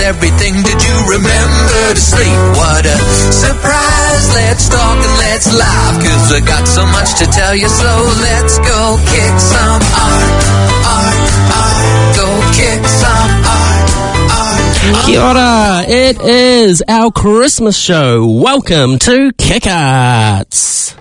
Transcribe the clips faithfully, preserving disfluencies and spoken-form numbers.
everything. Did you remember to sleep? What a surprise. Let's talk and let's laugh, 'cause I got so much to tell you. So let's go kick some art, art, art. Go kick some art, art. Kia ora, it is our Christmas show. Welcome to Kick Arts.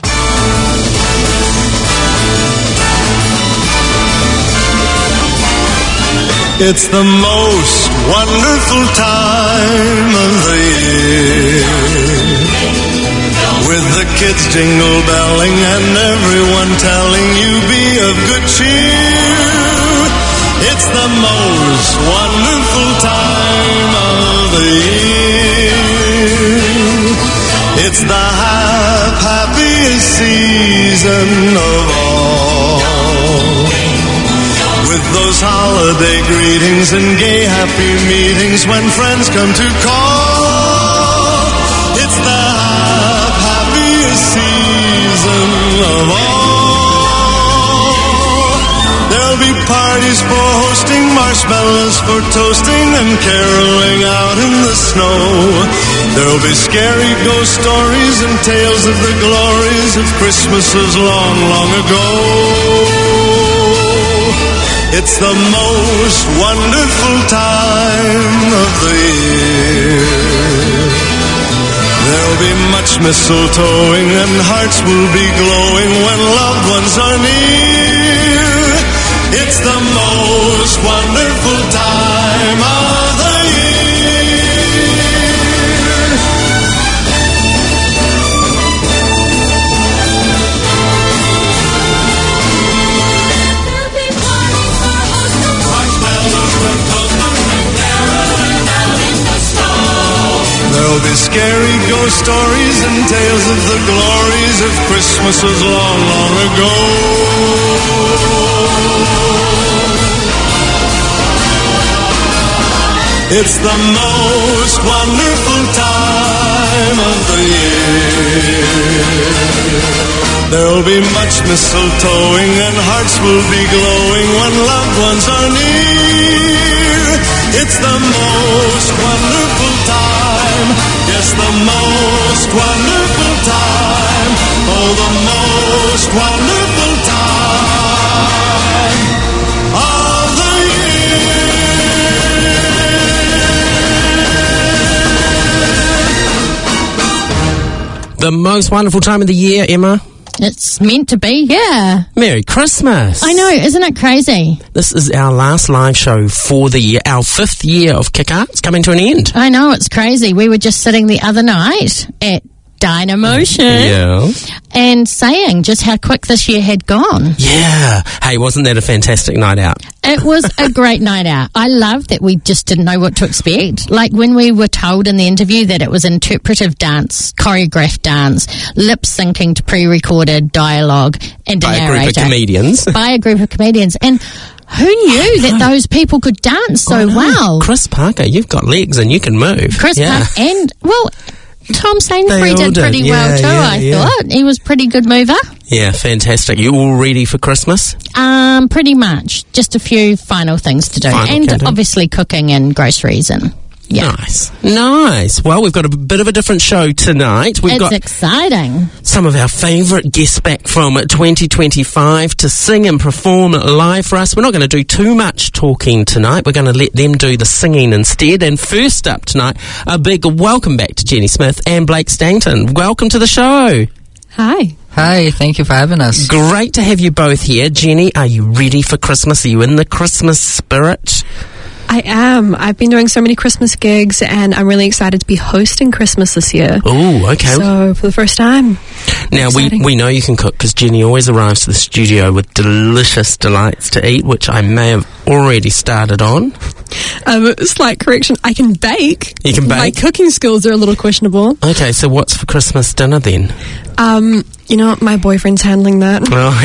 It's the most wonderful time of the year, with the kids jingle belling and everyone telling you be of good cheer. It's the most wonderful time of the year. It's the hap- happiest season of all, with those holiday greetings and gay happy meetings when friends come to call. It's the happiest season of all. There'll be parties for hosting, marshmallows for toasting, and caroling out in the snow. There'll be scary ghost stories and tales of the glories of Christmases long, long ago. It's the most wonderful time of the year. There'll be much mistletoeing and hearts will be glowing when loved ones are near. It's the most wonderful time of the year. There'll be scary ghost stories and tales of the glories of Christmases long, long ago. It's the most wonderful time of the year. There'll be much mistletoeing and hearts will be glowing when loved ones are near. It's the most wonderful time. Yes, the most wonderful time. Oh, the most wonderful time of the year. The most wonderful time of the year, Emma. It's meant to be, yeah. Merry Christmas. I know, isn't it crazy? This is our last live show for the year. Our fifth year of Kick Arts coming to an end. I know, it's crazy. We were just sitting the other night at Dynamotion Yeah. and saying just how quick this year had gone. Yeah. Hey, wasn't that a fantastic night out? It was a great night out. I love that we just didn't know what to expect. Like when we were told in the interview that it was interpretive dance, choreographed dance, lip syncing to pre-recorded dialogue, and a By a narrator. group of comedians. By a group of comedians. And who knew that those people could dance so well? Chris Parker, you've got legs and you can move. Chris yeah. Parker and, well, Tom Sainsbury They all did did. pretty Yeah, well too, yeah, I yeah. thought. He was a pretty good mover. Yeah, fantastic. You all ready for Christmas? Um, pretty much. Just a few final things to do. Final and countdown. obviously cooking and groceries and, yeah. Nice. Nice. Well, we've got a bit of a different show tonight. We've It's got exciting. some of our favourite guests back from twenty twenty-five to sing and perform live for us. We're not going to do too much talking tonight. We're going to let them do the singing instead. And first up tonight, a big welcome back to Jenny Smith and Blake Stanton. Welcome to the show. Hi. Hi, thank you for having us. Great to have you both here. Jenny, are you ready for Christmas? Are you in the Christmas spirit? I am. I've been doing so many Christmas gigs, and I'm really excited to be hosting Christmas this year. Oh, okay. So, for the first time. Now, we, Exciting. we know you can cook because Jenny always arrives to the studio with delicious delights to eat, which I may have already started on. Um, slight correction, I can bake. You can My bake? cooking skills are a little questionable. Okay, so what's for Christmas dinner then? Um, you know, my boyfriend's handling that. Oh,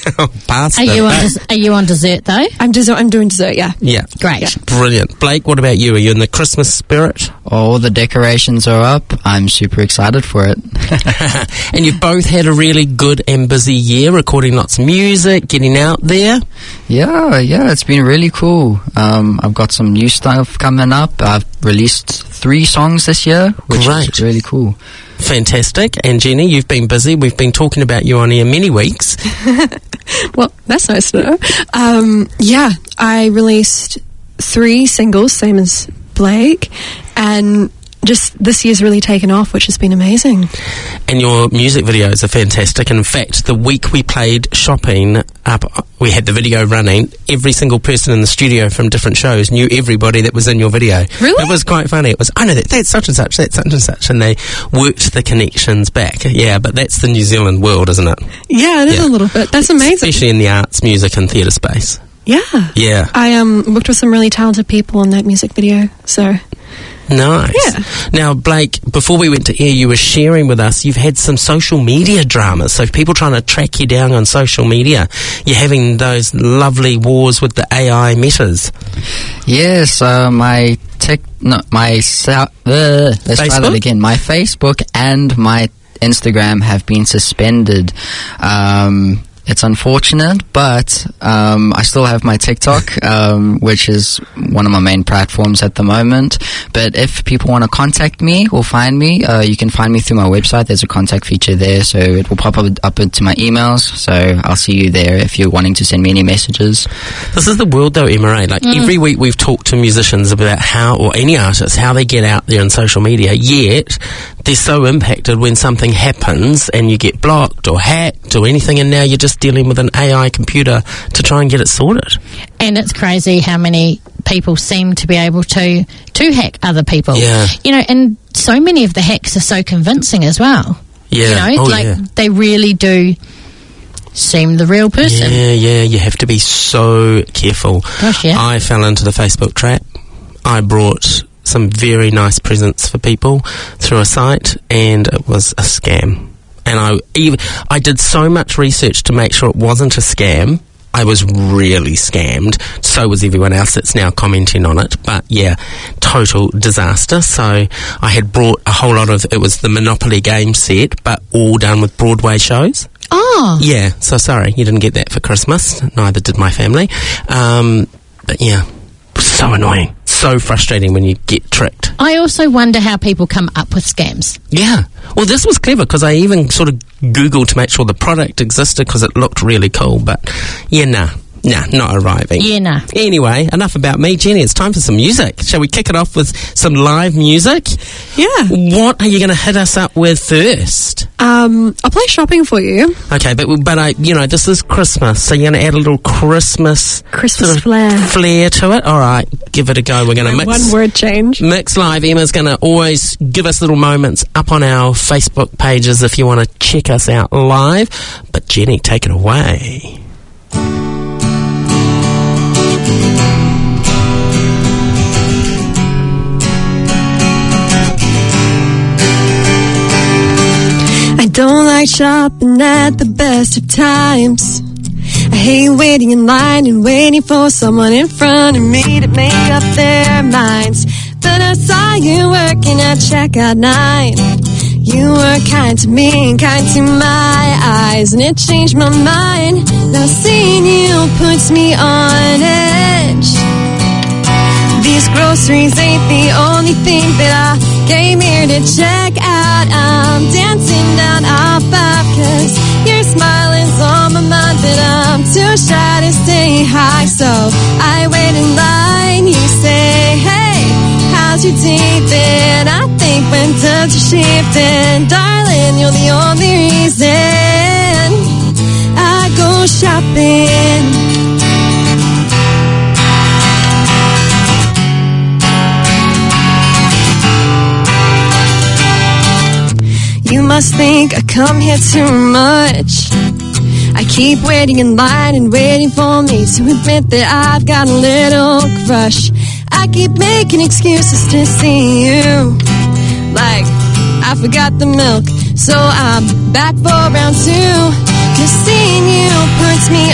Pasta. Are you on? Des- are you on dessert though? I'm dessert. I'm doing dessert. Yeah. Yeah. Great. Yeah. Brilliant. Blake, what about you? Are you in the Christmas spirit? All the decorations are up. I'm super excited for it. And you've both had a really good and busy year, recording lots of music, getting out there. Yeah, yeah, it's been really cool. Um, I've got some new stuff coming up. I've released three songs this year, which Great. is really cool. Fantastic. And Jenny, you've been busy. We've been talking about you on air many weeks. Well, that's nice to know. Um, yeah, I released three singles, same as Blake, and just this year's really taken off, which has been amazing. And your music videos are fantastic. In fact, the week we played Shopping up, we had the video running. Every single person in the studio from different shows knew everybody that was in your video. Really? It was quite funny. It was, I know that, that's such and such, that's such and such. And they worked the connections back. Yeah, but that's the New Zealand world, isn't it? Yeah, it is Yeah. a little bit. That's amazing. Especially in the arts, music and theatre space. Yeah. Yeah. I um worked with some really talented people in that music video, so Nice. Yeah. Now, Blake, before we went to air, you were sharing with us you've had some social media dramas. So people trying to track you down on social media. You're having those lovely wars with the A I metas. Yes, uh, my tech, no, my so- uh, let's try Facebook? that again. My Facebook and my Instagram have been suspended. Um, it's unfortunate, but um, I still have my TikTok, um, which is one of my main platforms at the moment. But if people want to contact me or find me, uh, you can find me through my website. There's a contact feature there, so it will pop up, up into my emails. So I'll see you there if you're wanting to send me any messages. This is the world, though, Emma Ray. Like, Mm. every week we've talked to musicians about how, or any artists, how they get out there on social media, yet they're so impacted when something happens and you get blocked or hacked or anything, and now you're just dealing with an A I computer to try and get it sorted. And it's crazy how many people seem to be able to to hack other people. Yeah. You know, and so many of the hacks are so convincing as well. Yeah. You know, Oh, like yeah. they really do seem the real person. Yeah, yeah, you have to be so careful. Gosh, yeah. I fell into the Facebook trap. I brought some very nice presents for people through a site, and it was a scam. And I even I did so much research to make sure it wasn't a scam. I was really scammed. So was everyone else that's now commenting on it. But yeah, total disaster. So I had brought a whole lot of, it was the Monopoly game set, but all done with Broadway shows. Oh, Yeah, so sorry, you didn't get that for Christmas. Neither did my family. Um, but yeah, so annoying. So frustrating when you get tricked. I also wonder how people come up with scams. Yeah. Well, this was clever because I even sort of Googled to make sure the product existed because it looked really cool. But yeah, nah. Nah, not arriving. Yeah, nah. Anyway, enough about me, Jenny. It's time for some music. Shall we kick it off with some live music? yeah. What are you going to hit us up with first? Um, I'll play Shopping for you. Okay, but but I, you know, this is Christmas, so you're going to add a little Christmas Christmas sort of flair. flair to it. All right, give it a go. We're going to mix One word change. mix live. Emma's going to always give us little moments up on our Facebook pages if you want to check us out live. But Jenny, take it away. I don't like shopping at the best of times. I hate waiting in line and waiting for someone in front of me to make up their minds. But I saw you working at checkout nine. You were kind to me and kind to my eyes, and it changed my mind. Now seeing you puts me on edge. These groceries ain't the only thing that I came here to check out. I'm dancing down our five, cause your smile is on my mind, but I'm too shy to say hi. So I wait in line, you say, hey, how's your day been? I think when times are shifting, darling, you're the only reason I go shopping. You must think I come here too much. I keep waiting in line and waiting for me to admit that I've got a little crush. I keep making excuses to see you, like I forgot the milk, so I'm back for round two. Just seeing you puts me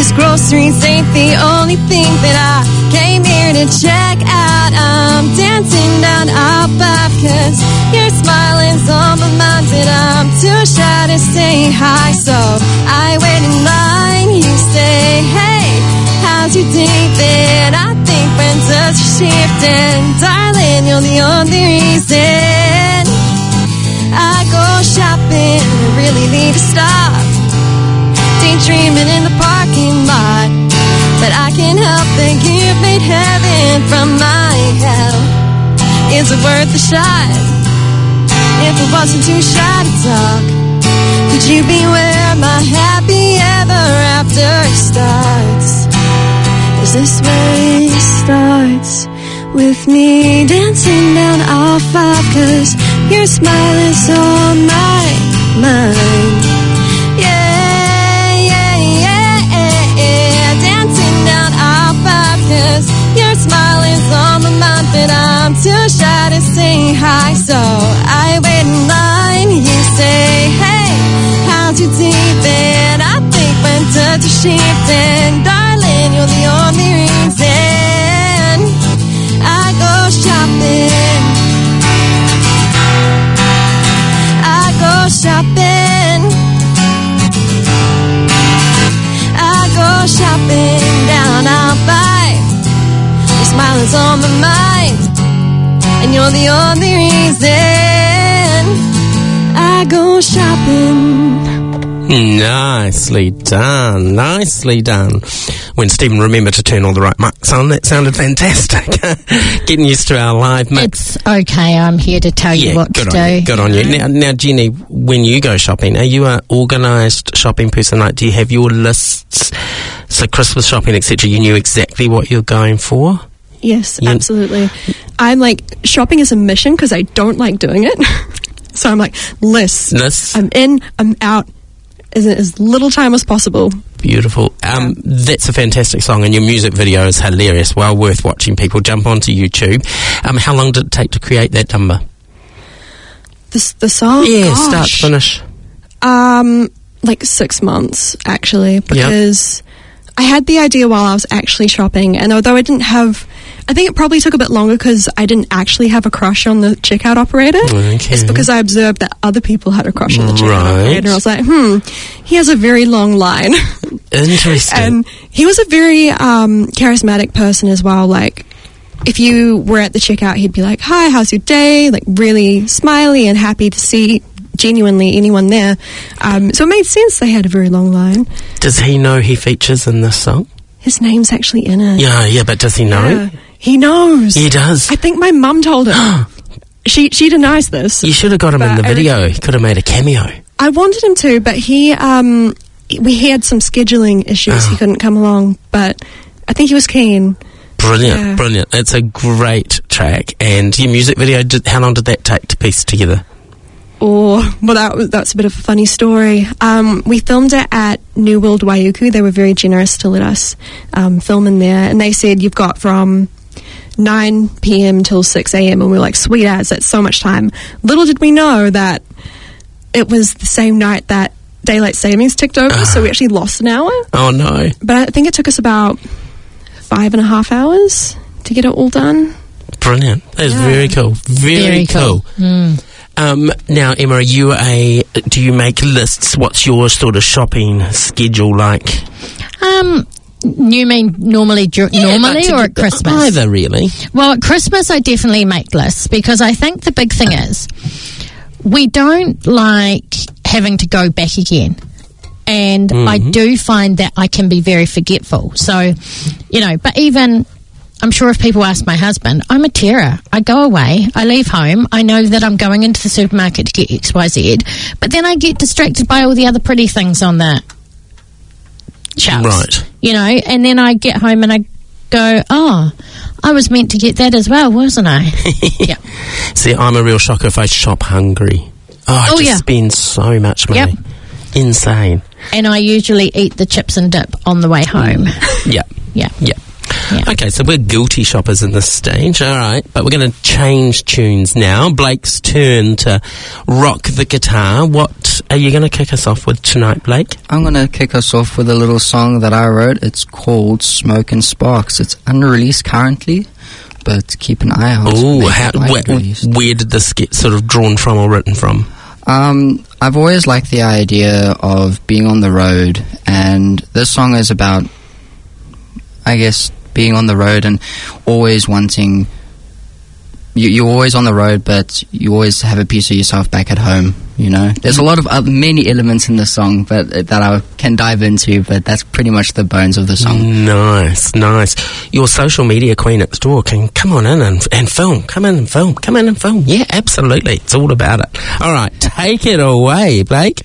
Cause groceries ain't the only thing that I came here to check out. I'm dancing down our path cause your smiling's on my mind and I'm too shy to say hi. So I wait in line, you say, hey, how's your day been? I think friends are shifting. Darling, you're the only reason I go shopping. I really need to stop daydreaming in the parking lot. But I can't help that you've made heaven from my hell. Is it worth a shot? If I wasn't too shy to talk, could you be where my happy ever after starts? Is this where it starts? With me dancing down all five cause your smile is on my mind. Yeah, yeah, yeah, yeah, yeah. Dancing down all five cause your smile is on my mind. But I'm too shy to say hi. So I wait in line, you say, hey, how's your day been? I think when touch is shifting. Darling, you're the only reason I go shopping. I go shopping. I go shopping down out by. Your smile is on my mind, and you're the only reason I go shopping. Nicely done, nicely done. When Stephen remembered to turn all the right mics on, that sounded fantastic. Getting used to our live mix. It's okay, I'm here to tell Yeah, you what good to on do. you. Good on you. Now, now, Jenny, when you go shopping, are you an organised shopping person? Like, do you have your lists? So Christmas shopping, et cetera, you knew exactly what you're going for? Yes, You- absolutely. I'm like, shopping is a mission because I don't like doing it. So I'm like, lists. Lists. I'm in, I'm out, as, as little time as possible. Beautiful. Um, that's a fantastic song, and your music video is hilarious. Well worth watching. People jump onto YouTube. Um, how long did it take to create that number? The, the song? yeah, start gosh. to finish. Um, like six months, actually, because I had the idea while I was actually shopping, and although I didn't have, I think it probably took a bit longer because I didn't actually have a crush on the checkout operator. Okay. It's because I observed that other people had a crush on the checkout Right. operator, and I was like, hmm, he has a very long line. Interesting. And he was a very um, charismatic person as well. Like, if you were at the checkout, he'd be like, hi, how's your day? Like, really smiley and happy to see genuinely anyone there. Um, so it made sense they had a very long line. Does he know he features in this song? His name's actually in it. Yeah, yeah, but does he know? Yeah. He knows. He does. I think my mum told him. she she denies this. You should have got him in But the I video. He could have made a cameo. I wanted him to, but he um we had some scheduling issues. Oh. He couldn't come along, but I think he was keen. Brilliant, Yeah. brilliant. It's a great track. And your music video, did, how long did that take to piece together? Or, well, that was, that's a bit of a funny story. Um, we filmed it at New World Waiuku. They were very generous to let us um, film in there. And they said, you've got from nine p.m. till six a.m. And we were like, sweet as, that's so much time. Little did we know that it was the same night that daylight savings ticked over, so we actually lost an hour. Oh, no. But I think it took us about five and a half hours to get it all done. Brilliant. That's Yeah. very cool. Very, Very cool. cool. Mm. Um, now, Emma, are you a, do you make lists? What's your sort of shopping schedule like? Um, you mean normally dur- normally Like, or at Christmas? Either, really. Well, at Christmas, I definitely make lists because I think the big thing is we don't like having to go back again. And I do find that I can be very forgetful. So, you know, but even, I'm sure if people ask my husband, I'm a terror. I go away, I leave home, I know that I'm going into the supermarket to get X Y Z, but then I get distracted by all the other pretty things on the shelves. Right. You know, and then I get home and I go, oh, I was meant to get that as well, wasn't I? Yeah. See, I'm a real shocker if I shop hungry. Oh, I Oh, just yeah. spend so much money. Yep. Insane. And I usually eat the chips and dip on the way home. Yeah. Yeah. Yeah. Yeah. Okay, so we're guilty shoppers in this stage, all right, but we're going to change tunes now. Blake's turn to rock the guitar. What what are you going to kick us off with tonight, Blake? I'm going to kick us off with a little song that I wrote. It's called Smoke and Sparks. It's unreleased currently, but keep an eye out. Ooh, how, where, where did this get sort of drawn from or written from? Um, I've always liked the idea of being on the road, and this song is about, I guess, being on the road and always wanting... You, you're always on the road, but you always have a piece of yourself back at home, you know? There's a lot of other, many elements in the song but uh, that I can dive into, but that's pretty much the bones of the song. Nice, nice. Your social media queen next door can come on in and, and film. Come in and film. Come in and film. Yeah, absolutely. It's all about it. All right, take it away, Blake.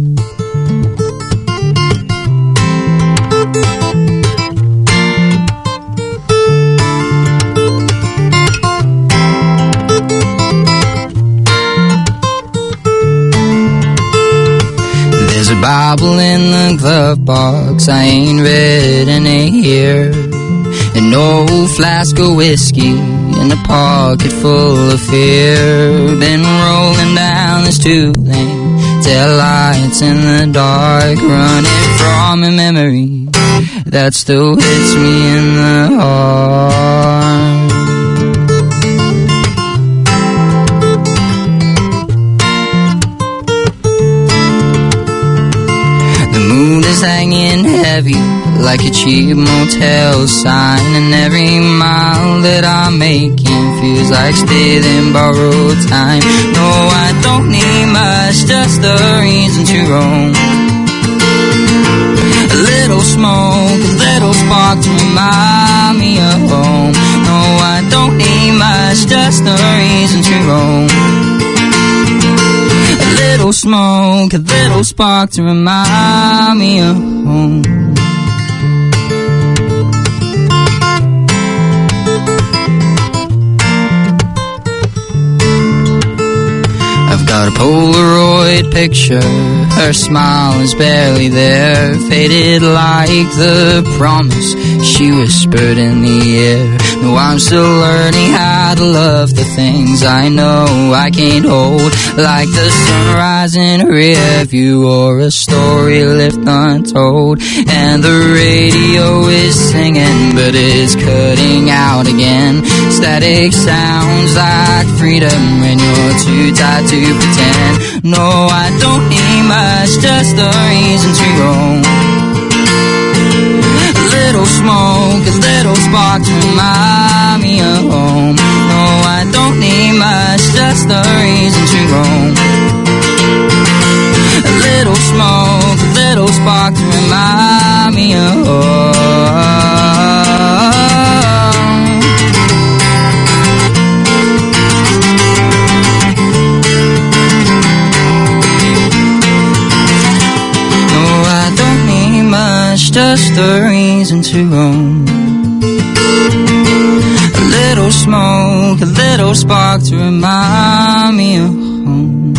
There's a Bible in the glove box I ain't read in a year, an old flask of whiskey in a pocket full of fear. Been rolling down this two-lane taillights in the dark, running from a memory that still hits me in the heart. Moon is hanging heavy like a cheap motel sign, and every mile that I'm making feels like stealing borrowed time. No, I don't need much, just a reason to roam. A little smoke, a little spark to remind me of home. No, I don't need much, just a reason to roam. A little smoke, a little spark to remind me of home. I've got a Polaroid picture, her smile is barely there, faded like the promise she whispered in the air. No, I'm still learning how to love the things I know I can't hold, like the sunrise in a rear view or a story left untold. And the radio is singing, but it's cutting out again. Static sounds like freedom when you're too tired to pretend. No, I don't need much, just a reason to roam. A little smoke, a little spark to remind me of home. No, I don't need much, just a reason to roam. A little smoke, a little spark to remind me of home. Just a reason to roam. A little smoke, a little spark to remind me of home.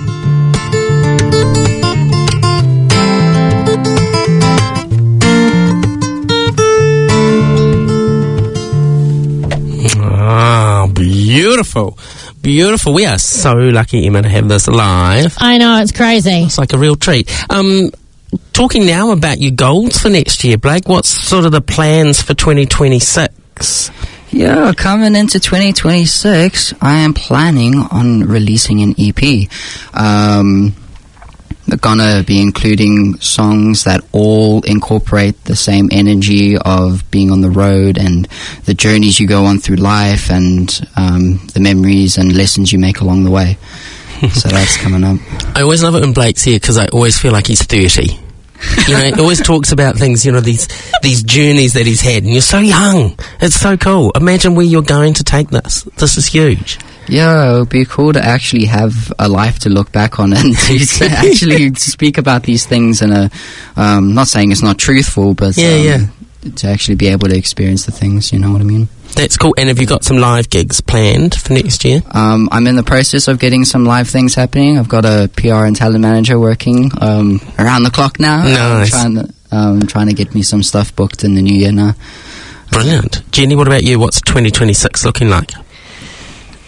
Ah, beautiful. Beautiful. We are so lucky, Emma, to have this live. I know, it's crazy. It's like a real treat. Um, Talking now about your goals for next year, Blake, what's sort of the plans for twenty twenty-six? Yeah, coming into twenty twenty-six, I am planning on releasing an E P. Um, we're gonna be including songs that all incorporate the same energy of being on the road and the journeys you go on through life, and um, the memories and lessons you make along the way. So that's coming up. I always love it when Blake's here because I always feel like he's thirty. You know, he always talks about things, you know, these these journeys that he's had, and you're so young. It's so cool. Imagine where you're going to take this. This is huge. Yeah, it would be cool to actually have a life to look back on and to actually speak about these things in a, um, not saying it's not truthful, but yeah, um, yeah. to actually be able to experience the things, you know what I mean? That's cool. And have you got some live gigs planned for next year? Um, I'm in the process of getting some live things happening. I've got a P R and talent manager working um, around the clock now. Nice. Um, trying, to, um, trying to get me some stuff booked in the new year now. Brilliant. Jenny, what about you? What's twenty twenty-six looking like?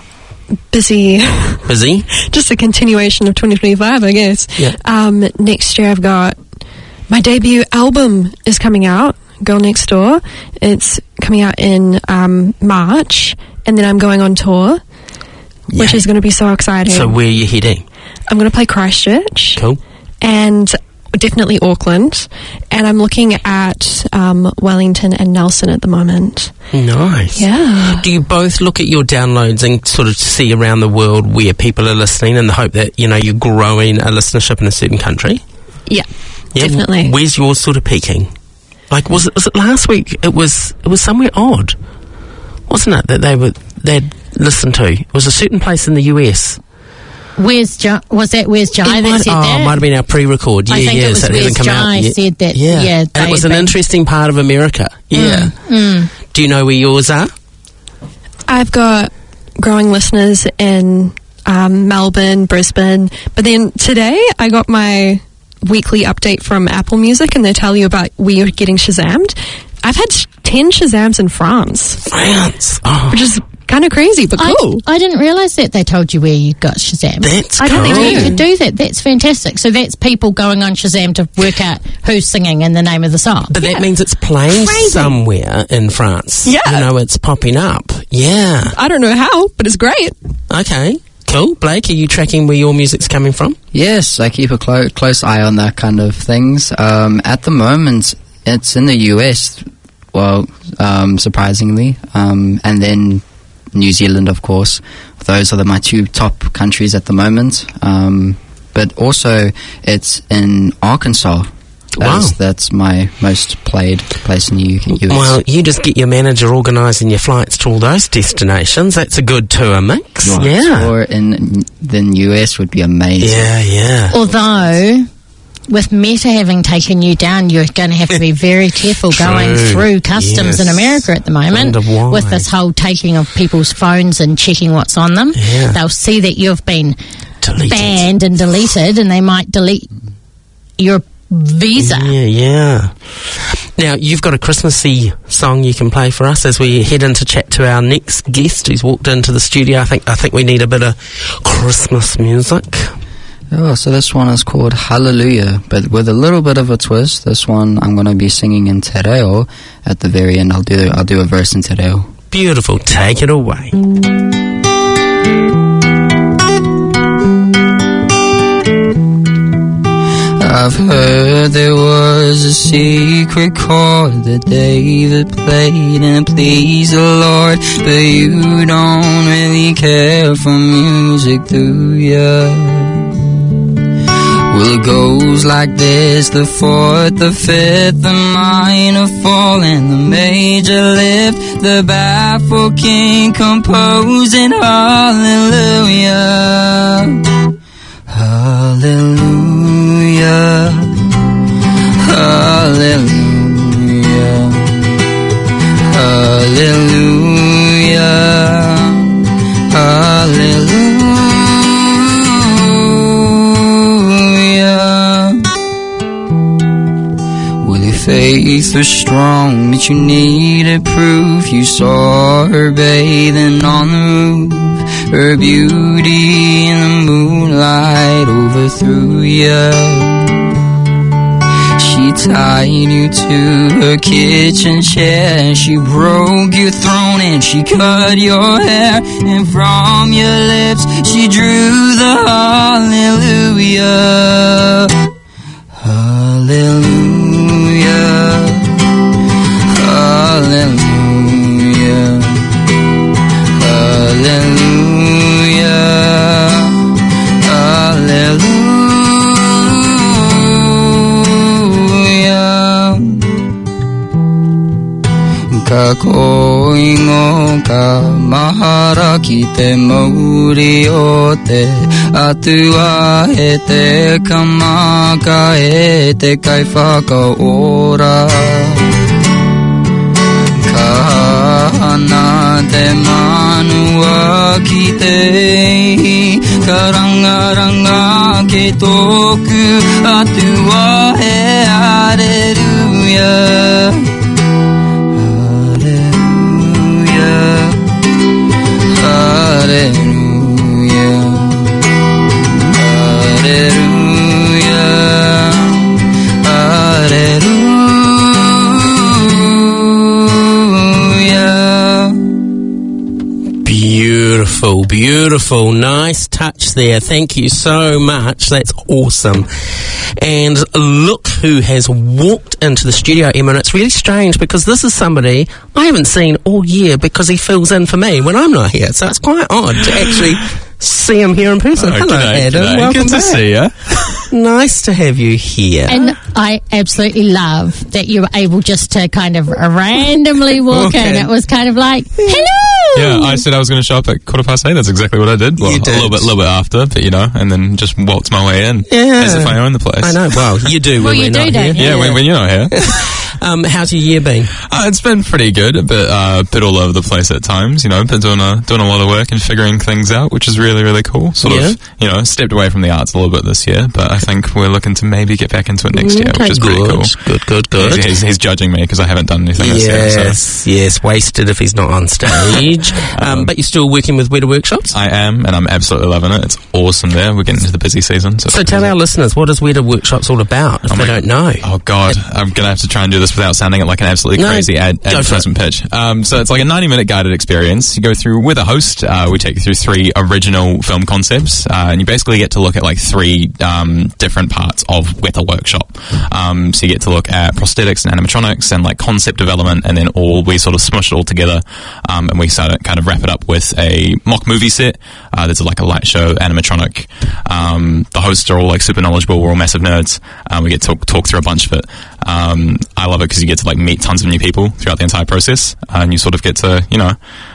busy. Busy? Just a continuation of twenty twenty-five, I guess. Yeah. Um, next year I've got my debut album is coming out, Girl Next Door. It's coming out in um, March, and then I'm going on tour, which Yeah. is going to be so exciting. So where are you heading? I'm going to play Christchurch. Cool. And definitely Auckland. And I'm looking at um, Wellington and Nelson at the moment. Nice. Yeah. Do you both look at your downloads and sort of see around the world where people are listening in the hope that, you know, you're growing a listenership in a certain country? Yeah, Yeah, definitely. Where's yours sort of peaking? Like, was it was it last week? It was it was somewhere odd, wasn't it? That they were they'd listened to. It was a certain place in the U S. Where's Jai? Was that Where's Jai It that might, said oh, that? it might have been our pre-record. Yeah, I think yeah. it was so Where's hasn't come Jai out yet. said that. Yeah, Yeah, and they it was had an been- interesting part of America. Yeah. Mm. Do you know where yours are? I've got growing listeners in um, Melbourne, Brisbane. But then today I got my weekly update from Apple Music, and they tell you about where you're getting Shazammed. I've had sh- ten Shazams in France, France. Oh, which is kind of crazy, but I, cool. I didn't realise that they told you where you got Shazam. that's I cool. don't I know. you could do that. That's fantastic. So that's people going on Shazam to work out who's singing and the name of the song. But that means it's playing Crazy. somewhere in France. Yeah. You know, it's popping up. Yeah. I don't know how, but it's great. Okay. Cool. Blake, are you tracking where your music's coming from? Yes, I keep a clo- close eye on that kind of things. Um, at the moment, it's in the U S, well, um, surprisingly, um, and then New Zealand, of course. Those are the, my two top countries at the moment. Um, but also, it's in Arkansas. Wow. That's, that's my most played place in the U S. Well, you just get your manager organising your flights to all those destinations. That's a good tour mix. Right. Yeah. Or in the U S would be amazing. Yeah, yeah. Although, with Meta having taken you down, you're going to have to be very careful going True. through customs Yes. in America at the moment. Wonder why. With this whole taking of people's phones and checking what's on them. Yeah. They'll see that you've been Deleted. banned and deleted, and they might delete your visa. Yeah, yeah. Now, you've got a Christmassy song you can play for us as we head in to chat to our next guest who's walked into the studio. I think I think we need a bit of Christmas music. Oh, so this one is called Hallelujah, but with a little bit of a twist. This one I'm going to be singing in te reo at the very end. I'll do I'll do a verse in te reo. Beautiful. Take it away. I've heard there was a secret chord that David played and pleased the Lord, but you don't really care for music, do ya? Well, it goes like this: the fourth, the fifth, the minor fall, and the major lift, the baffled king composing hallelujah. Hallelujah, hallelujah, hallelujah, hallelujah. Well, your faith was strong, but you needed proof. You saw her bathing on the roof. Her beauty in the moonlight overthrew ya. She tied you to her kitchen chair. She broke your throne and she cut your hair. And from your lips she drew the hallelujah. Hallelujah. Hallelujah. Hallelujah. Ka koingo ka mahara ki te mauri o te atua e te kamaka e te kai whakaora. Ka hana te manua ki te ihi, ka rangaranga ke tōku atua e hallelujah. Hallelujah, Beautiful, beautiful. Nice touch there. Thank you so much. That's awesome. And look who has walked into the studio, Emma. And it's really strange because this is somebody I haven't seen all year because he fills in for me when I'm not here. So it's quite odd to actually see him here in person. Oh, Hello, g'day, Adam. g'day. Welcome Good back. to see you. Nice to have you here. And I absolutely love that you were able just to kind of randomly walk Okay. in. It was kind of like, hello! Yeah, I said I was going to show up at quarter past eight. That's exactly what I did. Well, You did. a little bit, little bit after, but you know, and then just walked my way in Yeah. as if I own the place. I know. Well, you do Well, when you we're do, not don't here. you? Yeah, when, when you're not here. Um, how's your year been? Uh, it's been pretty good, but uh, a bit all over the place at times. You know, been doing a doing a lot of work and figuring things out, which is really really cool. Sort Yeah. of, you know, stepped away from the arts a little bit this year, but I think we're looking to maybe get back into it next year, Okay, which is pretty good. cool. Good, good, good. He's, he's, he's judging me because I haven't done anything this year. So. Yes, yes, wasted if he's not on stage. um, but you're still working with Weta Workshops? I am, and I'm absolutely loving it. It's awesome there. We're getting into the busy season. So, So tell our listeners, what is Weta Workshops all about, if Oh they my- don't know? Oh God, I'm gonna have to try and do this without sounding like an absolutely No, crazy ad- go for advertisement pitch. Um, so it's like a ninety minute guided experience. You go through with a host. Uh, we take you through three original film concepts, uh, and you basically get to look at like three um, different parts of Weta Workshop. Um, so you get to look at prosthetics and animatronics and like concept development, and then all we sort of smush it all together, um, and we start to kind of wrap it up with a mock movie set. Uh, there's like a light show animatronic. Um, the hosts are all like super knowledgeable. We're all massive nerds. Um, we get to talk, talk through a bunch of it. Um, I love it because you get to like meet tons of new people throughout the entire process, uh, and you sort of get to, you know,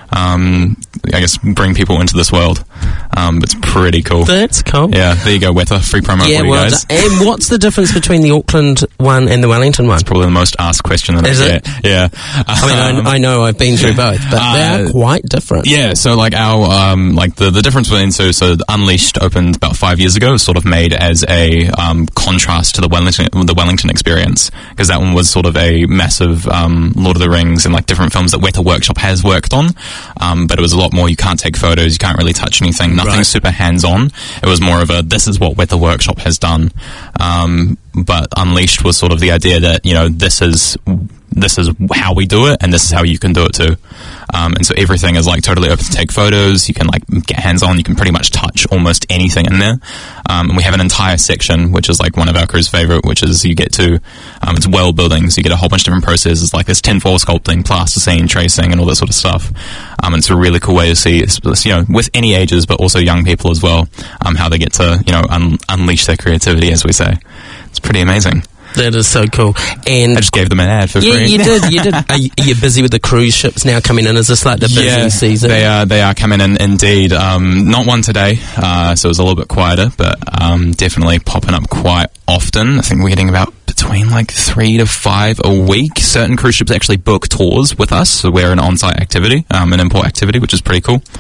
um, I guess bring people into this world. Um, it's pretty cool. That's cool. Yeah, there you go, Weta. Free promo Yeah, for you well, guys. d- and what's the difference between the Auckland one and the Wellington one? Probably the most asked question that Is I it? get. Yeah. I mean, Um, I, I know I've been through both, but Uh, they are quite different. Yeah, so like our um, like the, the difference between so so Unleashed opened about five years ago, sort of made as a um, contrast to the Wellington the Wellington experience, because that one was sort of a massive um, Lord of the Rings and like different films that Weta Workshop has worked on, um, but it was a lot more. You can't take photos, you can't really touch anything, nothing Right. super hands on. It was more of a this is what Weta Workshop has done. Um, but Unleashed was sort of the idea that you know this is. This is how we do it, and this is how you can do it too. Um, and so everything is like totally open to take photos. You can like get hands on. You can pretty much touch almost anything in there. Um, and we have an entire section, which is like one of our crew's favorite, which is you get to, um, it's world building. So you get a whole bunch of different processes, like this tinfoil sculpting, plasticine, tracing, and all that sort of stuff. Um, and it's a really cool way to see, you know, with any ages, but also young people as well, um, how they get to, you know, un- unleash their creativity, as we say. It's pretty amazing. That is so cool. And I just gave them an ad for yeah, free. you did, you did. Are you, are you busy with the cruise ships now coming in? Is this like the busy yeah, season? They are, they are coming in indeed. Um, not one today, uh, so it was a little bit quieter, but um, definitely popping up quite often. I think we're getting about between like three to five a week. Certain cruise ships actually book tours with us, so we're an on-site activity, um, an import activity, which is pretty cool.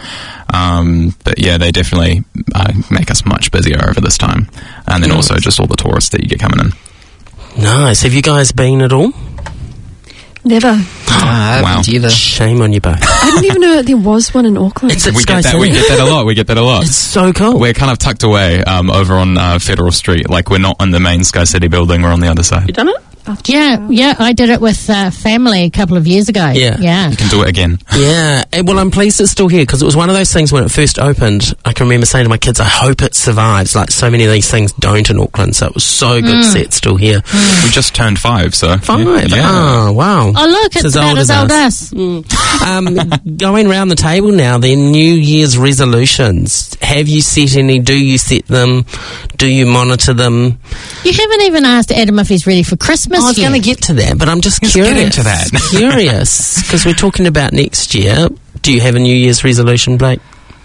Um, but yeah, they definitely uh, make us much busier over this time. And then also just all the tourists that you get coming in. Nice. Have you guys been at all? Never. I haven't Wow. either. Shame on you both. I didn't even know that there was one in Auckland. It's at We Sky get that. We City. get that a lot. We get that a lot. It's so cool. We're kind of tucked away um, over on uh, Federal Street. Like we're not in the main Sky City building. We're on the other side. you done it? Yeah, yeah, I did it with uh, family a couple of years ago. Yeah. Yeah. You can do it again. Yeah, and, well, I'm pleased it's still here because it was one of those things when it first opened. I can remember saying to my kids, I hope it survives. Like, so many of these things don't in Auckland, so it was so good to see it still here. We just turned five, so Five? Yeah. Oh, wow. Oh, look, it's, as about old as as old us. as. um, going round the table now, then, New Year's resolutions. Have you set any? Do you set them? Do you monitor them? You haven't even asked Adam if he's ready for Christmas I was yet. going to get to that, but I'm just Let's curious. get into that. Curious, because we're talking about next year. Do you have a New Year's resolution, Blake?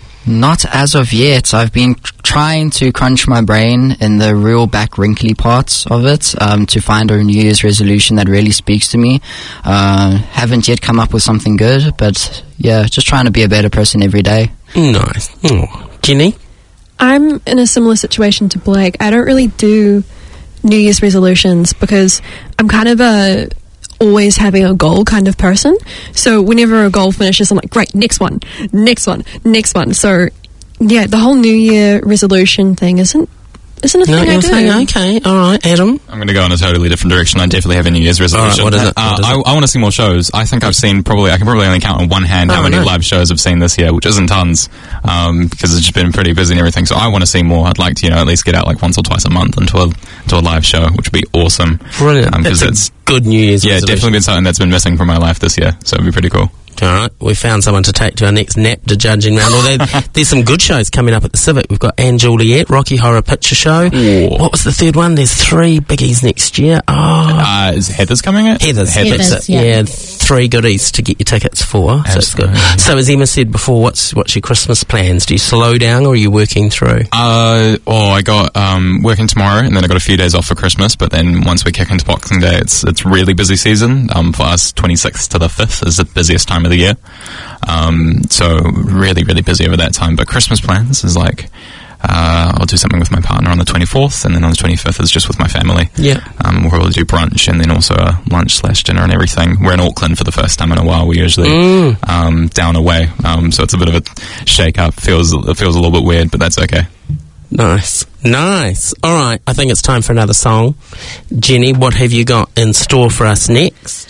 Not as of yet. I've been tr- trying to crunch my brain in the real back wrinkly parts of it um, to find a New Year's resolution that really speaks to me. Uh, haven't yet come up with something good, but yeah, just trying to be a better person every day. Nice. Oh. Jenny? I'm in a similar situation to Blake. I don't really do New Year's resolutions because I'm kind of a always having a goal kind of person. So whenever a goal finishes, I'm like, great, next one, next one, next one. So yeah, the whole New Year resolution thing isn't isn't a No, thing I you're do. saying, okay, all right, Adam. I'm going to go in a totally different direction. I definitely have a New Year's resolution. what is it? Uh, What is I, it? I want to see more shows. I think I've seen probably, I can probably only count on one hand how Oh, many no. live shows I've seen this year, which isn't tons, um, because it's just been pretty busy and everything. So I want to see more. I'd like to, you know, at least get out like once or twice a month into a, to a live show, which would be awesome. Brilliant. Um, 'cause That's it's, a good New Year's yeah, resolution. definitely been something that's been missing from my life this year. So it'd be pretty cool. All right, we found someone to take to our next NAPDA judging round. Although there's some good shows coming up at the Civic. We've got Anne Juliet, Rocky Horror Picture Show. Ooh. What was the third one? There's three biggies next year. Oh, Uh, is Heather's coming in? Heather's. Heather's. That's it. yeah. Yeah, three goodies to get your tickets for. So it's good. Absolutely. So as Emma said before, what's what's your Christmas plans? Do you slow down or are you working through? Uh, oh, I got um, working tomorrow, and then I got a few days off for Christmas. But then once we kick into Boxing Day, it's it's really busy season. Um, for us, twenty-sixth to the fifth is the busiest time of the year. Um, so really, really busy over that time. But Christmas plans is like uh, I'll do something with my partner on the twenty-fourth, and then on the twenty-fifth is just with my family. Yeah. Um, we'll probably do brunch and then also a lunch slash dinner and everything. We're in Auckland for the first time in a while. We're usually Mm. um, down away, um, so it's a bit of a shake up. Feels it feels a little bit weird, but that's okay. Nice. Nice. All right, I think it's time for another song. Jenny, what have you got in store for us next?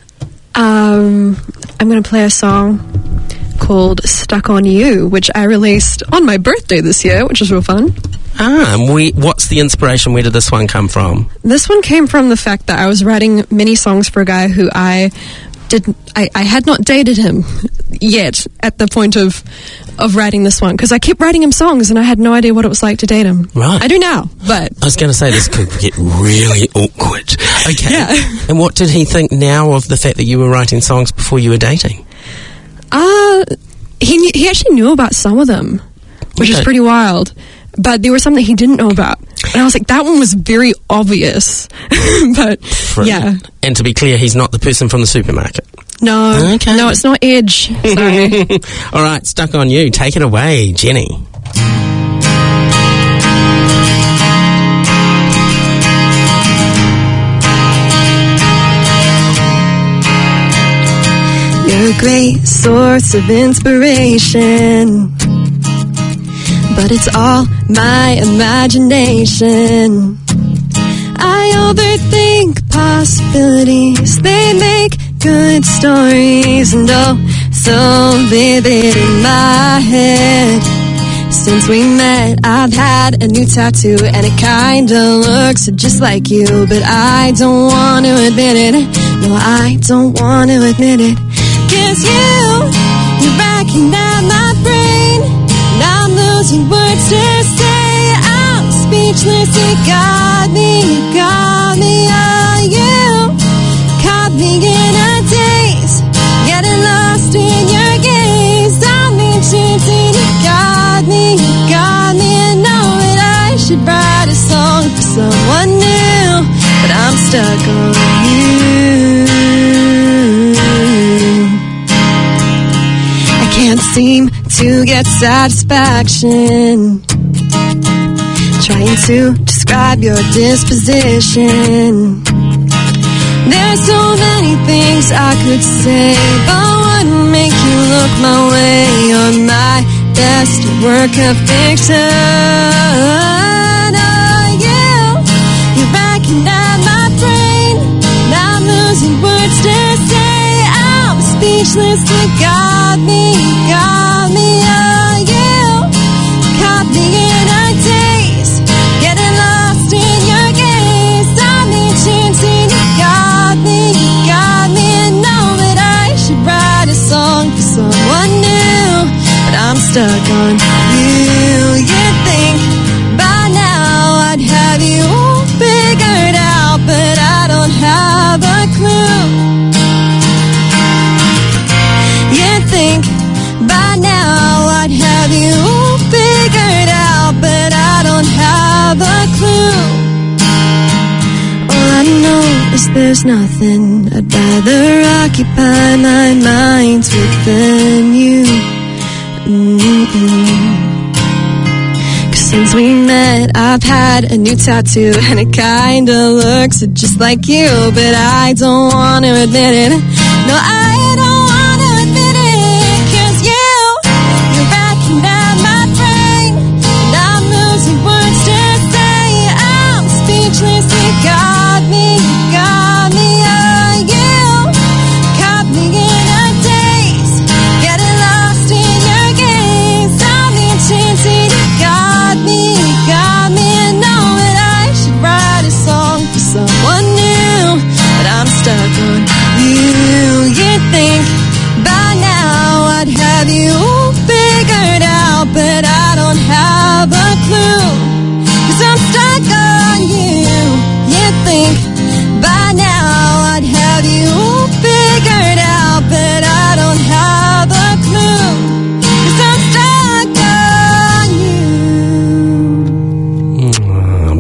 Um, I'm going to play a song called Stuck on You, which I released on my birthday this year, which is real fun. Ah, and we, what's the inspiration? Where did this one come from? This one came from the fact that I was writing many songs for a guy who I didn't, I, I had not dated him yet at the point of of writing this one, because I kept writing him songs and I had no idea what it was like to date him. Right. I do now, but I was going to say this could get really awkward. Okay. Yeah. And what did he think now of the fact that you were writing songs before you were dating? uh, he knew, he actually knew about some of them, which is Okay. pretty wild. But there was something he didn't know about, and I was like, that one was very obvious. But yeah, And to be clear, he's not the person from the supermarket. no, Okay. no, it's not Edge. Sorry. All right, Stuck on You. Take it away, Jenny. You're a great source of inspiration, but it's all my imagination. I overthink possibilities. They make good stories, and oh, so vivid in my head. Since we met, I've had a new tattoo, and it kinda looks just like you, but I don't want to admit it. No, I don't want to admit it. 'Cause you, you're racking at my brain, and I'm losing words to say. I'm speechless. You got me, you got me, oh, you caught me in a daze, getting lost in your gaze. I'm enchanted. You got me, you got me, and know that I should write a song for someone new, but I'm stuck on you. I can't seem to get satisfaction trying to describe your disposition. There's so many things I could say, but wouldn't make you look my way. You're my best work of fiction. Oh, you, you're racking at my brain, and I'm losing words to say. I'm speechless. You got me, you got me, oh, you caught me in a daze, getting lost in your gaze. I'm enchanted. You got me, you got me, and know that I should write a song for someone new, but I'm stuck on you. You'd think by now I'd have you all figured out, but I don't have a clue. You'd think by now I'd have you all figured out, but I don't have a clue. All I know is there's nothing I'd rather occupy my mind with than you. Mm-mm. 'Cause since we met, I've had a new tattoo, and it kinda looks just like you, but I don't want to admit it. No, I don't want to admit it. 'Cause you, you're racking at my brain, and I'm losing words to say.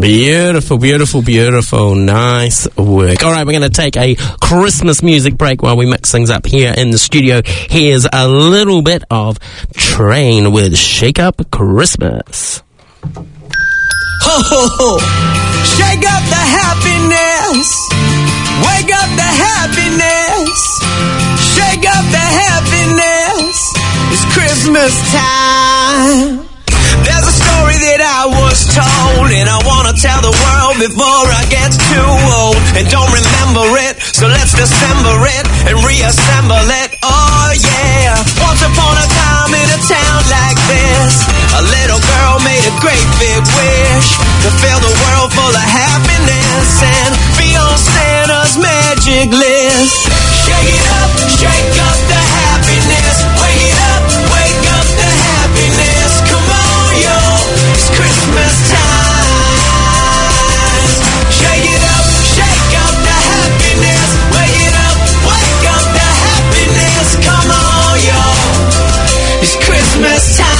Beautiful, beautiful, beautiful. Nice work. All right, we're going to take a Christmas music break while we mix things up here in the studio. Here's a little bit of Train with Shake Up Christmas. Ho, ho, ho. Shake up the happiness. Wake up the happiness. Shake up the happiness. It's Christmas time. There's a story that I was told, and I want to tell the world before I get too old and don't remember it. So let's dissemble it and reassemble it. Oh yeah. Once upon a time in a town like this, a little girl made a great big wish to fill the world full of happiness and be on Santa's magic list. Shake it up, shake up the happiness. Wake it up, wake up the happiness. Come on, yo, it's Christmas time. Shake it up, shake up the happiness. Wake it up, wake up the happiness. Come on, yo, it's Christmas time.